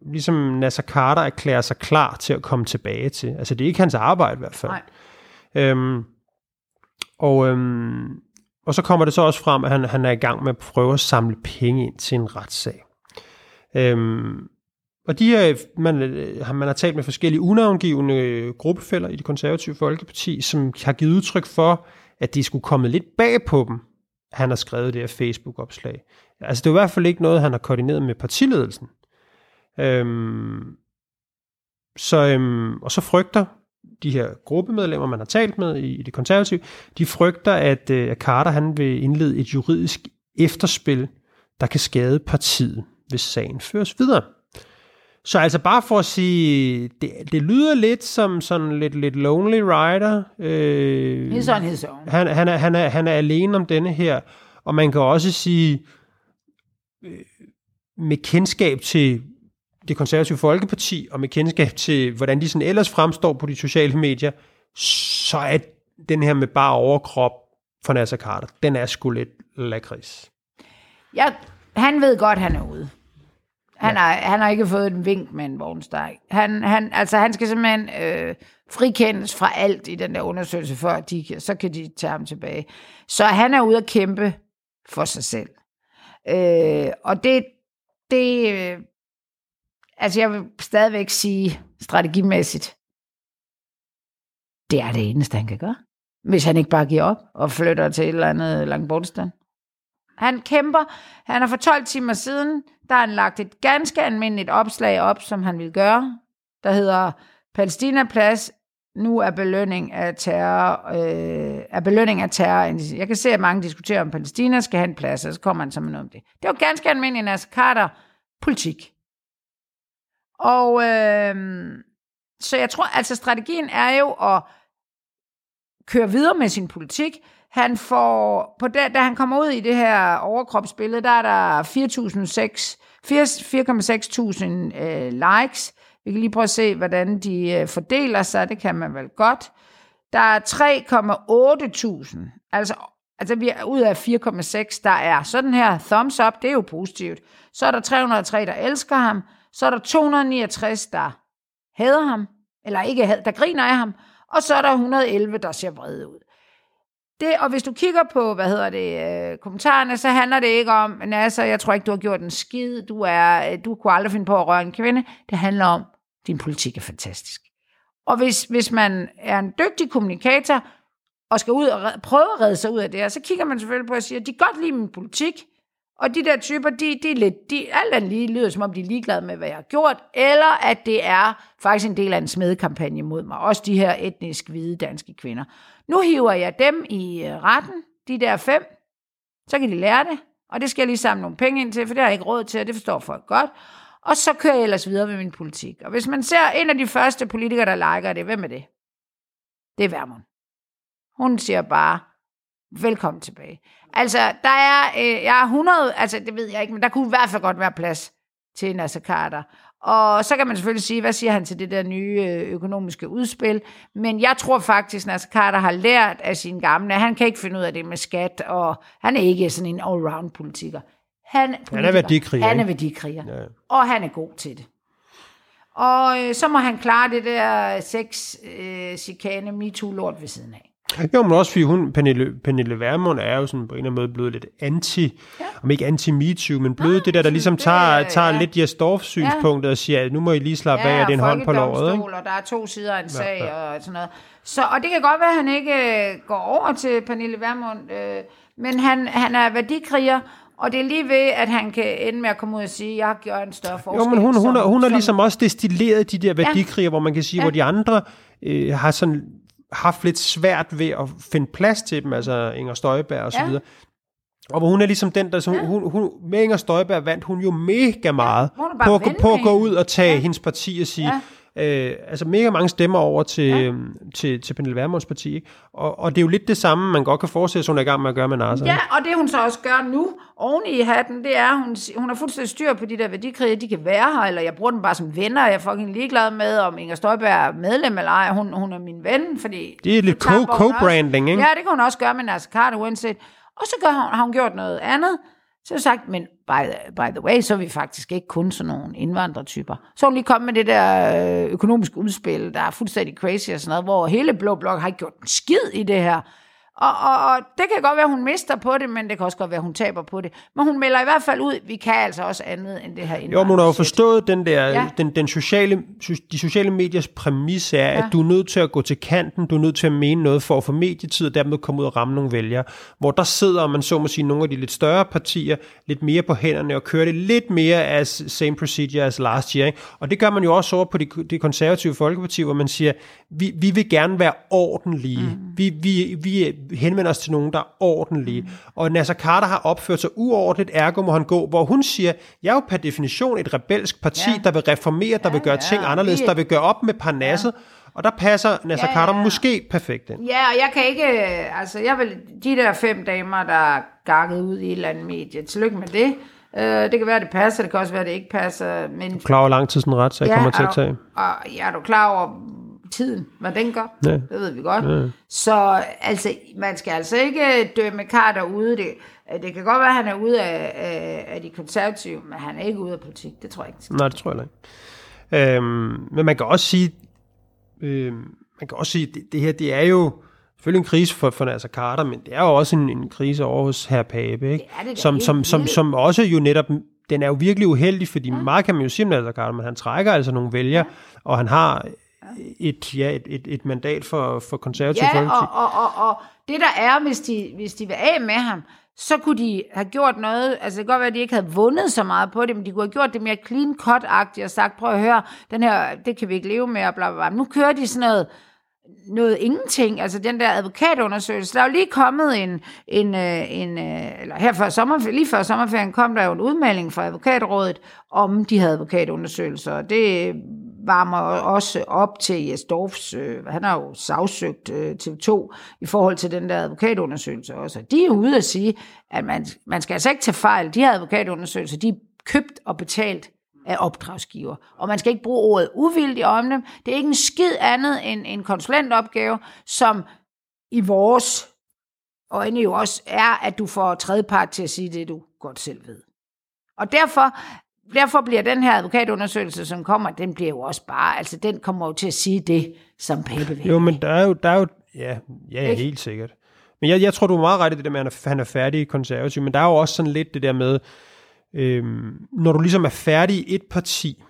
ligesom Nasser Carter erklærer sig klar til at komme tilbage til. Altså det er ikke hans arbejde i hvert fald. Øhm, og, øhm, og så kommer det så også frem, at han, han er i gang med at prøve at samle penge ind til en retssag. Øhm, og de her, man, man har talt med forskellige unavngivende gruppefæller i Det Konservative Folkeparti, som har givet udtryk for, at de skulle komme lidt bag på dem, han har skrevet det her Facebook-opslag. Altså det er i hvert fald ikke noget, han har koordineret med partiledelsen. Øhm, så, øhm, og så frygter de her gruppemedlemmer, man har talt med i, i Det Konservative, de frygter, at, øh, at Carter han vil indlede et juridisk efterspil, der kan skade partiet, hvis sagen føres videre. Så altså bare for at sige, det, det lyder lidt som sådan lidt, lidt Lonely Rider. Øh,
his on his own.
Han, han, er, han, er, han er alene om denne her, og man kan også sige, øh, med kendskab til Det Konservative Folkeparti, og med kendskab til, hvordan de sådan ellers fremstår på de sociale medier, så er den her med bare overkrop for Nasser Carter, den er sgu lidt lakrids.
Ja, han ved godt, han er ude. Han, ja. har, han har ikke fået en vink med en vognsteg. Han, han, altså, han skal simpelthen øh, frikendes fra alt i den der undersøgelse, før de, så kan de tage ham tilbage. Så han er ude at kæmpe for sig selv. Øh, og det, det øh, altså jeg vil stadigvæk sige strategimæssigt, det er det eneste, han kan gøre. Hvis han ikke bare giver op og flytter til et eller andet Langborgstand. Han kæmper. Han har for tolv timer siden, der har han lagt et ganske almindeligt opslag op, som han vil gøre, der hedder Palæstina Plads, nu er belønning af terror, øh, er belønning af terror. Jeg kan se, at mange diskuterer, om Palæstina skal have en plads, og så kommer han så med noget om det. Det er jo ganske almindeligt Nasser Carter politik. Og øh, så jeg tror, altså strategien er jo at køre videre med sin politik. Han får, på det, da han kommer ud i det her overkropsbillede, der er der fire komma seks tusind øh, likes. Vi kan lige prøve at se, hvordan de øh, fordeler sig. Det kan man vel godt. Der er tre komma otte tusind. Altså, altså vi er ud af fire komma seks, der er sådan her thumbs up. Det er jo positivt. Så er der tre hundrede og tre, der elsker ham. Så er der to hundrede og niogtres, der hader ham. Eller ikke hader, der griner af ham. Og så er der et hundrede og elleve, der ser vrede ud. Det, og hvis du kigger på, hvad hedder det, øh, kommentarerne, så handler det ikke om, Nasser, jeg tror ikke, du har gjort en skid, du, er, du kunne aldrig finde på at røre en kvinde. Det handler om, din politik er fantastisk. Og hvis, hvis man er en dygtig kommunikator, og skal ud og red, prøve at redde sig ud af det her, så kigger man selvfølgelig på og siger, de kan godt lide min politik, og de der typer, de, de er lidt, de, alt andet lige lyder, som om de er ligeglade med, hvad jeg har gjort, eller at det er faktisk en del af en smedekampagne mod mig, også de her etnisk hvide danske kvinder. Nu hiver jeg dem i retten, de der fem, så kan de lære det, og det skal jeg lige samle nogle penge ind til, for det har jeg ikke råd til, og det forstår folk godt. Og så kører jeg ellers videre med min politik. Og hvis man ser en af de første politikere, der liker det, hvem er det? Det er Vermund. Hun siger bare, velkommen tilbage. Altså, der er, øh, jeg er hundrede, altså det ved jeg ikke, men der kunne i hvert fald godt være plads til Nasser Carter. Og så kan man selvfølgelig sige, hvad siger han til det der nye økonomiske udspil? Men jeg tror faktisk, at Nasser Carter har lært af sine gamle. Han kan ikke finde ud af det med skat, og han er ikke sådan en all-round politiker. Han,
han er værdikriger.
Han er værdikriger, ja. Og han er god til det. Og øh, så må han klare det der sex, øh, chikane, MeToo-lort ved siden af.
Jo, men også fordi hun, Pernille, Pernille Vermund, er jo sådan på en eller anden måde blevet lidt anti, ja. Om ikke anti-MeToo, men blevet Nej, det der, der ligesom det, tager, tager ja. lidt Jastorf-synspunktet ja. Og siger, at nu må I lige slappe ja, af, at det er en hånd på låret. Ikke?
Og der er to sider af en sag ja, ja. Og sådan noget. Så, og det kan godt være, at han ikke går over til Pernille Vermund, øh, men han, han er værdikriger, og det er lige ved, at han kan ende med at komme ud og sige, at jeg har gjort en større forskel.
Jo, men hun, hun, hun har ligesom også destilleret de der værdikriger, ja. Hvor man kan sige, ja. Hvor de andre øh, har sådan haft lidt svært ved at finde plads til dem, altså Inger Støjberg og så ja. Videre. Og hvor hun er ligesom den, der så ja. hun, hun, med Inger Støjberg vandt hun jo mega meget ja, på, på at gå ud og tage ja. Hendes parti og sige, ja. øh, altså mega mange stemmer over til, ja. til, til Pernille Vermunds parti. Ikke? Og, og det er jo lidt det samme, man godt kan forestille sig, hun er i gang med at gøre med Nasser.
Ja, og det hun så også gør nu, oven i hatten, det er, hun, hun har fuldstændig styr på de der værdikriger, de kan være her, eller jeg bruger dem bare som venner, jeg er fucking ligeglad med, om Inger Støjberg er medlem eller ej, hun, hun er min ven, fordi...
Det er lidt co-branding, ikke?
Ja, det kan hun også gøre med Nasser Carter, uanset. Og så gør hun, har hun gjort noget andet, så har hun sagt, men by, by the way, så er vi faktisk ikke kun sådan nogle indvandrertyper. Så hun lige kommet med det der økonomiske udspil, der er fuldstændig crazy og sådan noget, hvor hele Blå Blok har gjort en skid i det her. Og, og, og det kan godt være, at hun mister på det, men det kan også godt være, at hun taber på det. Men hun melder i hvert fald ud, vi kan altså også andet end det her indvandring.
Jo, men hun har jo forstået den der, ja. den, den sociale, de sociale mediers præmis er, ja. at du er nødt til at gå til kanten, du er nødt til at mene noget for at få medietid, og dermed komme ud og ramme nogle vælgere. Hvor der sidder, man så må sige, nogle af de lidt større partier, lidt mere på hænderne, og kører det lidt mere as same procedure as last year. Ikke? Og det gør man jo også over på det de konservative folkeparti, hvor man siger, vi, vi vil gerne være ordentlige. Mm. Vi, vi, vi henvender os til nogen, der er ordentlige. Mm. Og Naser Khader har opført sig uordentligt, ergo må han gå, hvor hun siger, jeg er jo per definition et rebelsk parti, ja. der vil reformere, der ja, vil gøre ja, ting anderledes, vi... der vil gøre op med parnasset, ja. og der passer Naser ja, Khader ja. måske perfekt ind.
Ja, og jeg kan ikke, altså jeg vil, de der fem damer, der er gakket ud i et eller andet medie, tillykke med det. Uh, det kan være, det passer, det kan også være, det ikke passer. Men...
Du er klar over lang tid sådan ret, så jeg ja, kommer til at tage.
Og ja, er du klar over tiden, hvad den gør? Ja. Det ved vi godt. Ja. Så altså, man skal altså ikke dømme Khader ude. Det, det kan godt være, at han er ude af, af, af de konservative, men han er ikke ude af politik. Det tror jeg ikke.
Nej, det tror jeg ikke. Øhm, men man kan også sige, øhm, man kan også sige, det, det her, det er jo selvfølgelig en krise for, for Naser Khader, men det er jo også en, en krise over hos herr Pape, ikke? Det det som, som, som, som også jo netop, den er jo virkelig uheldig, fordi ja. meget kan man jo sige om Naser Khader, men han trækker altså nogle vælgere, ja. og han har et, ja, et, et, et mandat for, for konservative
ja,
folkeparti.
Og, og, og, og det der er, hvis de, hvis de vil af med ham, så kunne de have gjort noget, altså det kan godt være, at de ikke havde vundet så meget på det, men de kunne have gjort det mere clean cut-agtigt og sagt, prøv at høre, den her, det kan vi ikke leve med, og bla, bla, bla. Nu kører de sådan noget, noget ingenting, altså den der advokatundersøgelse, der er jo lige kommet en, en, en eller her før sommerferien, lige før sommerferien kom der jo en udmelding fra advokatrådet, om de havde advokatundersøgelser, og det varmer også op til Jes Dorphs, øh, han har jo sagsøgt øh, T V to i forhold til den der advokatundersøgelse også. De er ude at sige, at man, man skal altså ikke tage fejl. De her advokatundersøgelser, de er købt og betalt af opdragsgiver. Og man skal ikke bruge ordet uvildig om dem. Det er ikke en skid andet end en konsulentopgave, som i vores øjne jo også er, at du får tredjepart til at sige det, du godt selv ved. Og derfor... Derfor bliver den her advokatundersøgelse, som kommer, den bliver jo også bare, altså den kommer jo til at sige det, som Pape vil.
Jo, men der er jo, der er jo ja, ja, helt sikkert. Men jeg, jeg tror, du er meget ret i det der med, at han er færdig i konservativ, men der er jo også sådan lidt det der med, øhm, når du ligesom er færdig i et parti,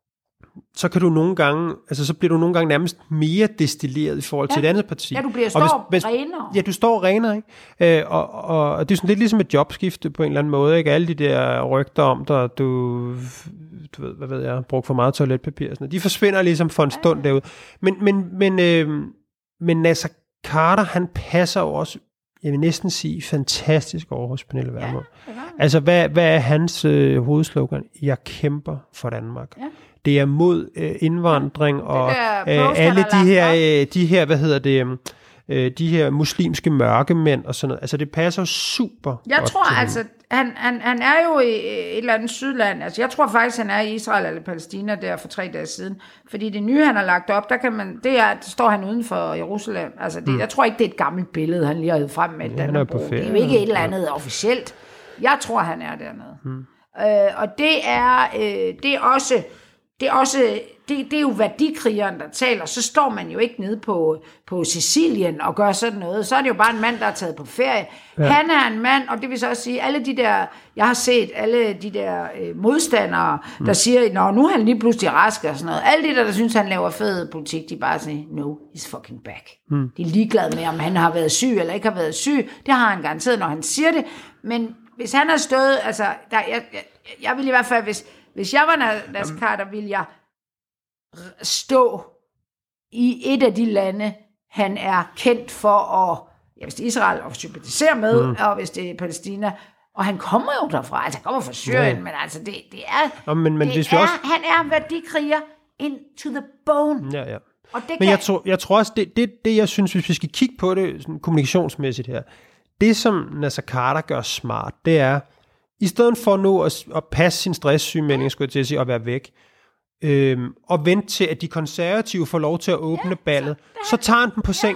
så kan du nogle gange, altså så bliver du nogle gange nærmest mere destilleret i forhold til ja. et andet parti.
Ja, du bliver står hvis, hvis, renere.
Ja, du står renere, ikke? Øh, og, og, og det er sådan lidt ligesom et jobskifte på en eller anden måde, ikke? Alle de der rygter om dig, du, du ved, hvad ved jeg, brugt for meget toiletpapir, sådan noget. De forsvinder ligesom for en stund ja. derude. Men, men, men, øh, men Naser Khader, han passer jo også, jeg vil næsten sige, fantastisk over hos Pernille Vermund. Ja, altså, hvad, hvad er hans øh, hovedslogan? Jeg kæmper for Danmark. Ja. Det er mod øh, indvandring og øh, alle de her, øh, de her, hvad hedder det, øh, de her muslimske mørkemænd og sådan noget. Altså det passer super.
Jeg tror altså, han, han, han er jo i et eller andet sydland. Altså jeg tror faktisk, han er i Israel eller Palæstina der for tre dage siden. Fordi det nye, han har lagt op, der kan man, det er, der står han uden for Jerusalem. Altså det, mm. jeg tror ikke, det er et gammelt billede, han lige har frem med. Ja, han er på ferie. Det er jo ikke et eller andet ja. officielt. Jeg tror, han er dernede. Mm. Øh, og det er, øh, det er også... Det er, også, det, det er jo værdikrigeren, der taler. Så står man jo ikke nede på, på Sicilien og gør sådan noget. Så er det jo bare en mand, der er taget på ferie. Ja. Han er en mand, og det vil så også sige, alle de der, jeg har set alle de der øh, modstandere, der mm. siger, nå, nu er han lige pludselig rask og sådan noget. Alle de der, der synes, han laver fed politik, de bare siger, no, he's fucking back. Mm. De er ligeglade med, om han har været syg eller ikke har været syg. Det har han garanteret, når han siger det. Men hvis han har stået, altså, der, jeg, jeg, jeg vil i hvert fald, hvis... Hvis jeg var Naser Khader, ville jeg stå i et af de lande, han er kendt for at, ja, hvis det er Israel, og sympatisere med, mm. og hvis det er Palæstina, og han kommer jo derfra, altså han kommer fra Syrien, ja. men altså det, det er, ja, men, men det hvis er også... han er værdikriger into the bone.
Ja, ja.
Og det
men
kan...
jeg tror, jeg tror også, det, det, det jeg synes, hvis vi skal kigge på det sådan kommunikationsmæssigt her, det som Naser Khader gør smart, det er, i stedet for nu at, at passe sin stresssygemelding, skulle jeg til at sige, og være væk, øhm, og vente til, at de konservative får lov til at åbne ja, ballet, så, så tager han den på sengen.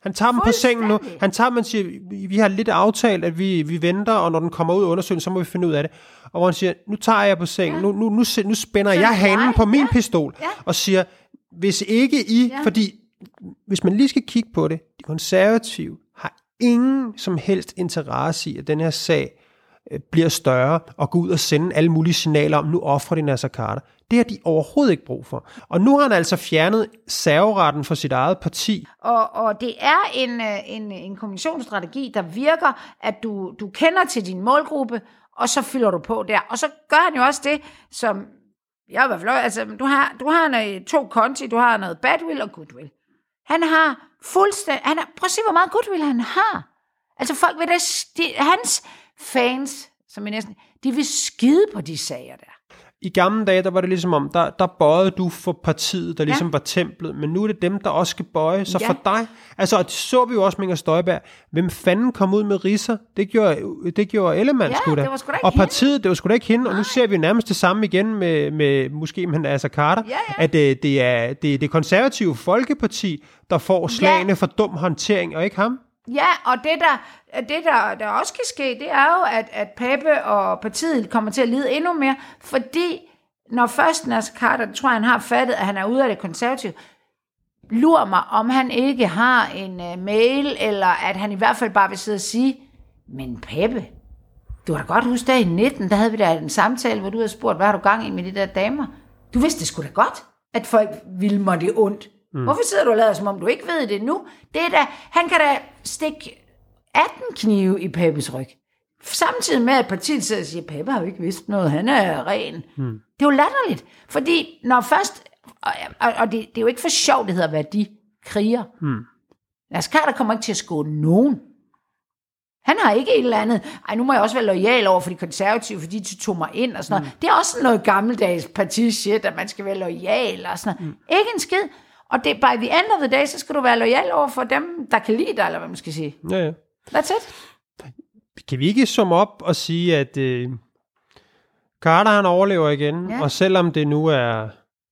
Han tager dem på sengen nu. Han tager dem og siger, vi har lidt aftalt, at vi, vi venter, og når den kommer ud af undersøgelsen, så må vi finde ud af det. Og hvor han siger, nu tager jeg på sengen, ja. nu, nu, nu, nu spænder så jeg hanen på min ja. pistol, ja. og siger, hvis ikke I, ja. fordi hvis man lige skal kigge på det, de konservative har ingen som helst interesse i, at den her sag øh, bliver større, og gå ud og sende alle mulige signaler om, nu offrer de Naser Khader. Det har de overhovedet ikke brug for. Og nu har han altså fjernet serveretten for sit eget parti.
Og, og det er en, en, en kommunikationsstrategi, der virker, at du, du kender til din målgruppe, og så fylder du på der. Og så gør han jo også det, som jeg i hvert fald, altså du har, du har noget, to konti, du har noget badwill og goodwill. Han har fuldstændig, han har, prøv at se, hvor meget goodwill han har. Altså folk vil da, de, hans fans, som er næsten, de vil skide på de sager der.
I gamle dage, der var det ligesom om, der, der bøjede du for partiet, der ligesom ja. var templet, men nu er det dem, der også skal bøje. Så ja. for dig, altså og det så vi jo også med Inger Støjberg, hvem fanden kom ud med Riser? Det gjorde, det gjorde Ellemann
ja,
sgu da.
Det var sgu da ikke
og partiet,
hende.
det var sgu da ikke hende, og nu ser vi nærmest det samme igen med, med måske med Naser Khader,
ja, ja.
at det, det er det, det konservative Folkeparti, der får slagene ja. for dum håndtering, og ikke ham.
Ja, og det der, det der, der også kan ske, det er jo, at, at Pape og partiet kommer til at lide endnu mere, fordi når først Naser Khader, tror jeg, han har fattet, at han er ude af det konservative, lurer mig, om han ikke har en uh, mail, eller at han i hvert fald bare vil sidde og sige, men Pape, du har da godt huske, der i nitten, der havde vi da en samtale, hvor du havde spurgt, hvad har du gang i med de der damer? Du vidste det sgu da godt, at folk ville mig det ondt. Mm. Hvorfor sidder du og lader, som om du ikke ved det nu? Det er da, han kan da stikke atten knive i Papes ryg. Samtidig med, at partiet sidder og siger, Pape har jo ikke vidst noget, han er ren. Mm. Det er jo latterligt, fordi når først, og, og, og det, det er jo ikke for sjovt, det hedder værdikriger. Mm. Naser Khader kommer ikke til at skåne nogen. Han har ikke et eller andet, ej, nu må jeg også være loyal over for de konservative, fordi de tog mig ind og sådan noget. Mm. Det er også noget gammeldags parti-shit, at man skal være loyal og sådan noget. Mm. Ikke en skid. Og det, by the end of the day, så skal du være loyal over for dem, der kan lide dig, eller hvad man skal sige.
Ja, ja.
That's it.
Kan vi ikke summe op og sige, at øh, Khader han overlever igen, ja. og selvom det nu er,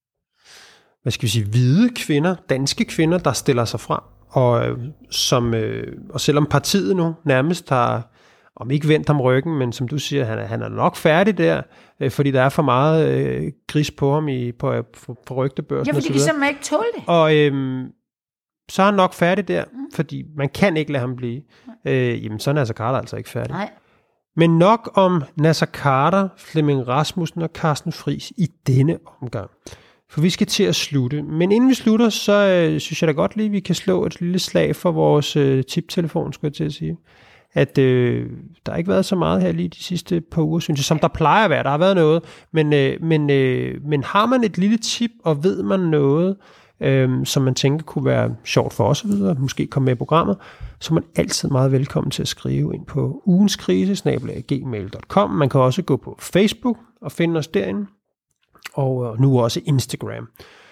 hvad skal vi sige, hvide kvinder, danske kvinder, der stiller sig frem, og, øh, som, øh, og selvom partiet nu nærmest har, om ikke vendt ham ryggen, men som du siger, han er, han er nok færdig der, øh, fordi der er for meget øh, gris på ham i, på, på, på rygtebørsen.
Ja, fordi de simpelthen ikke tåle det.
Og øh, så er han nok færdig der, mm. fordi man kan ikke lade ham blive. Øh, jamen, så er Naser Khader altså ikke færdig.
Nej.
Men nok om Naser Khader, Flemming Rasmussen og Carsten Friis i denne omgang. For vi skal til at slutte. Men inden vi slutter, så øh, synes jeg da godt lige, at vi kan slå et lille slag for vores øh, tiptelefon, skulle jeg til at sige. At øh, der har ikke været så meget her lige de sidste par uger, synes jeg, som der plejer at være. Der har været noget. Men, øh, men, øh, men har man et lille tip, og ved man noget, Øhm, som man tænker kunne være sjovt for os at vide, måske komme med i programmet, så er man altid meget velkommen til at skrive ind på ugenskrise snabel-a gmail punktum com. Man kan også gå på Facebook og finde os derinde, og nu også Instagram.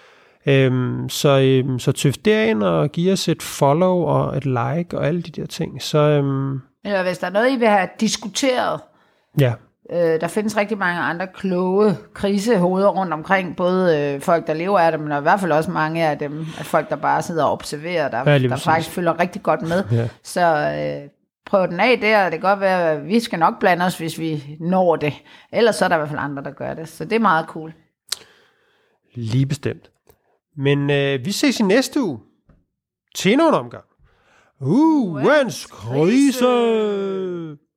Øhm, så, øhm, så tøf derind og giv os et follow og et like og alle de der ting. Så, øhm,
Eller hvis der er noget, I vil have diskuteret,
ja.
Øh, der findes rigtig mange andre kloge krisehoveder rundt omkring, både øh, folk, der lever af dem, men i hvert fald også mange af dem, at folk, der bare sidder og observerer, der, ja, der faktisk følger rigtig godt med. Ja. Så øh, prøv den af der, det kan godt være, at vi skal nok blande os, hvis vi når det. Ellers så er der i hvert fald andre, der gør det. Så det er meget cool.
Lige bestemt. Men øh, vi ses i næste uge. Til en omgang. Ugens krise!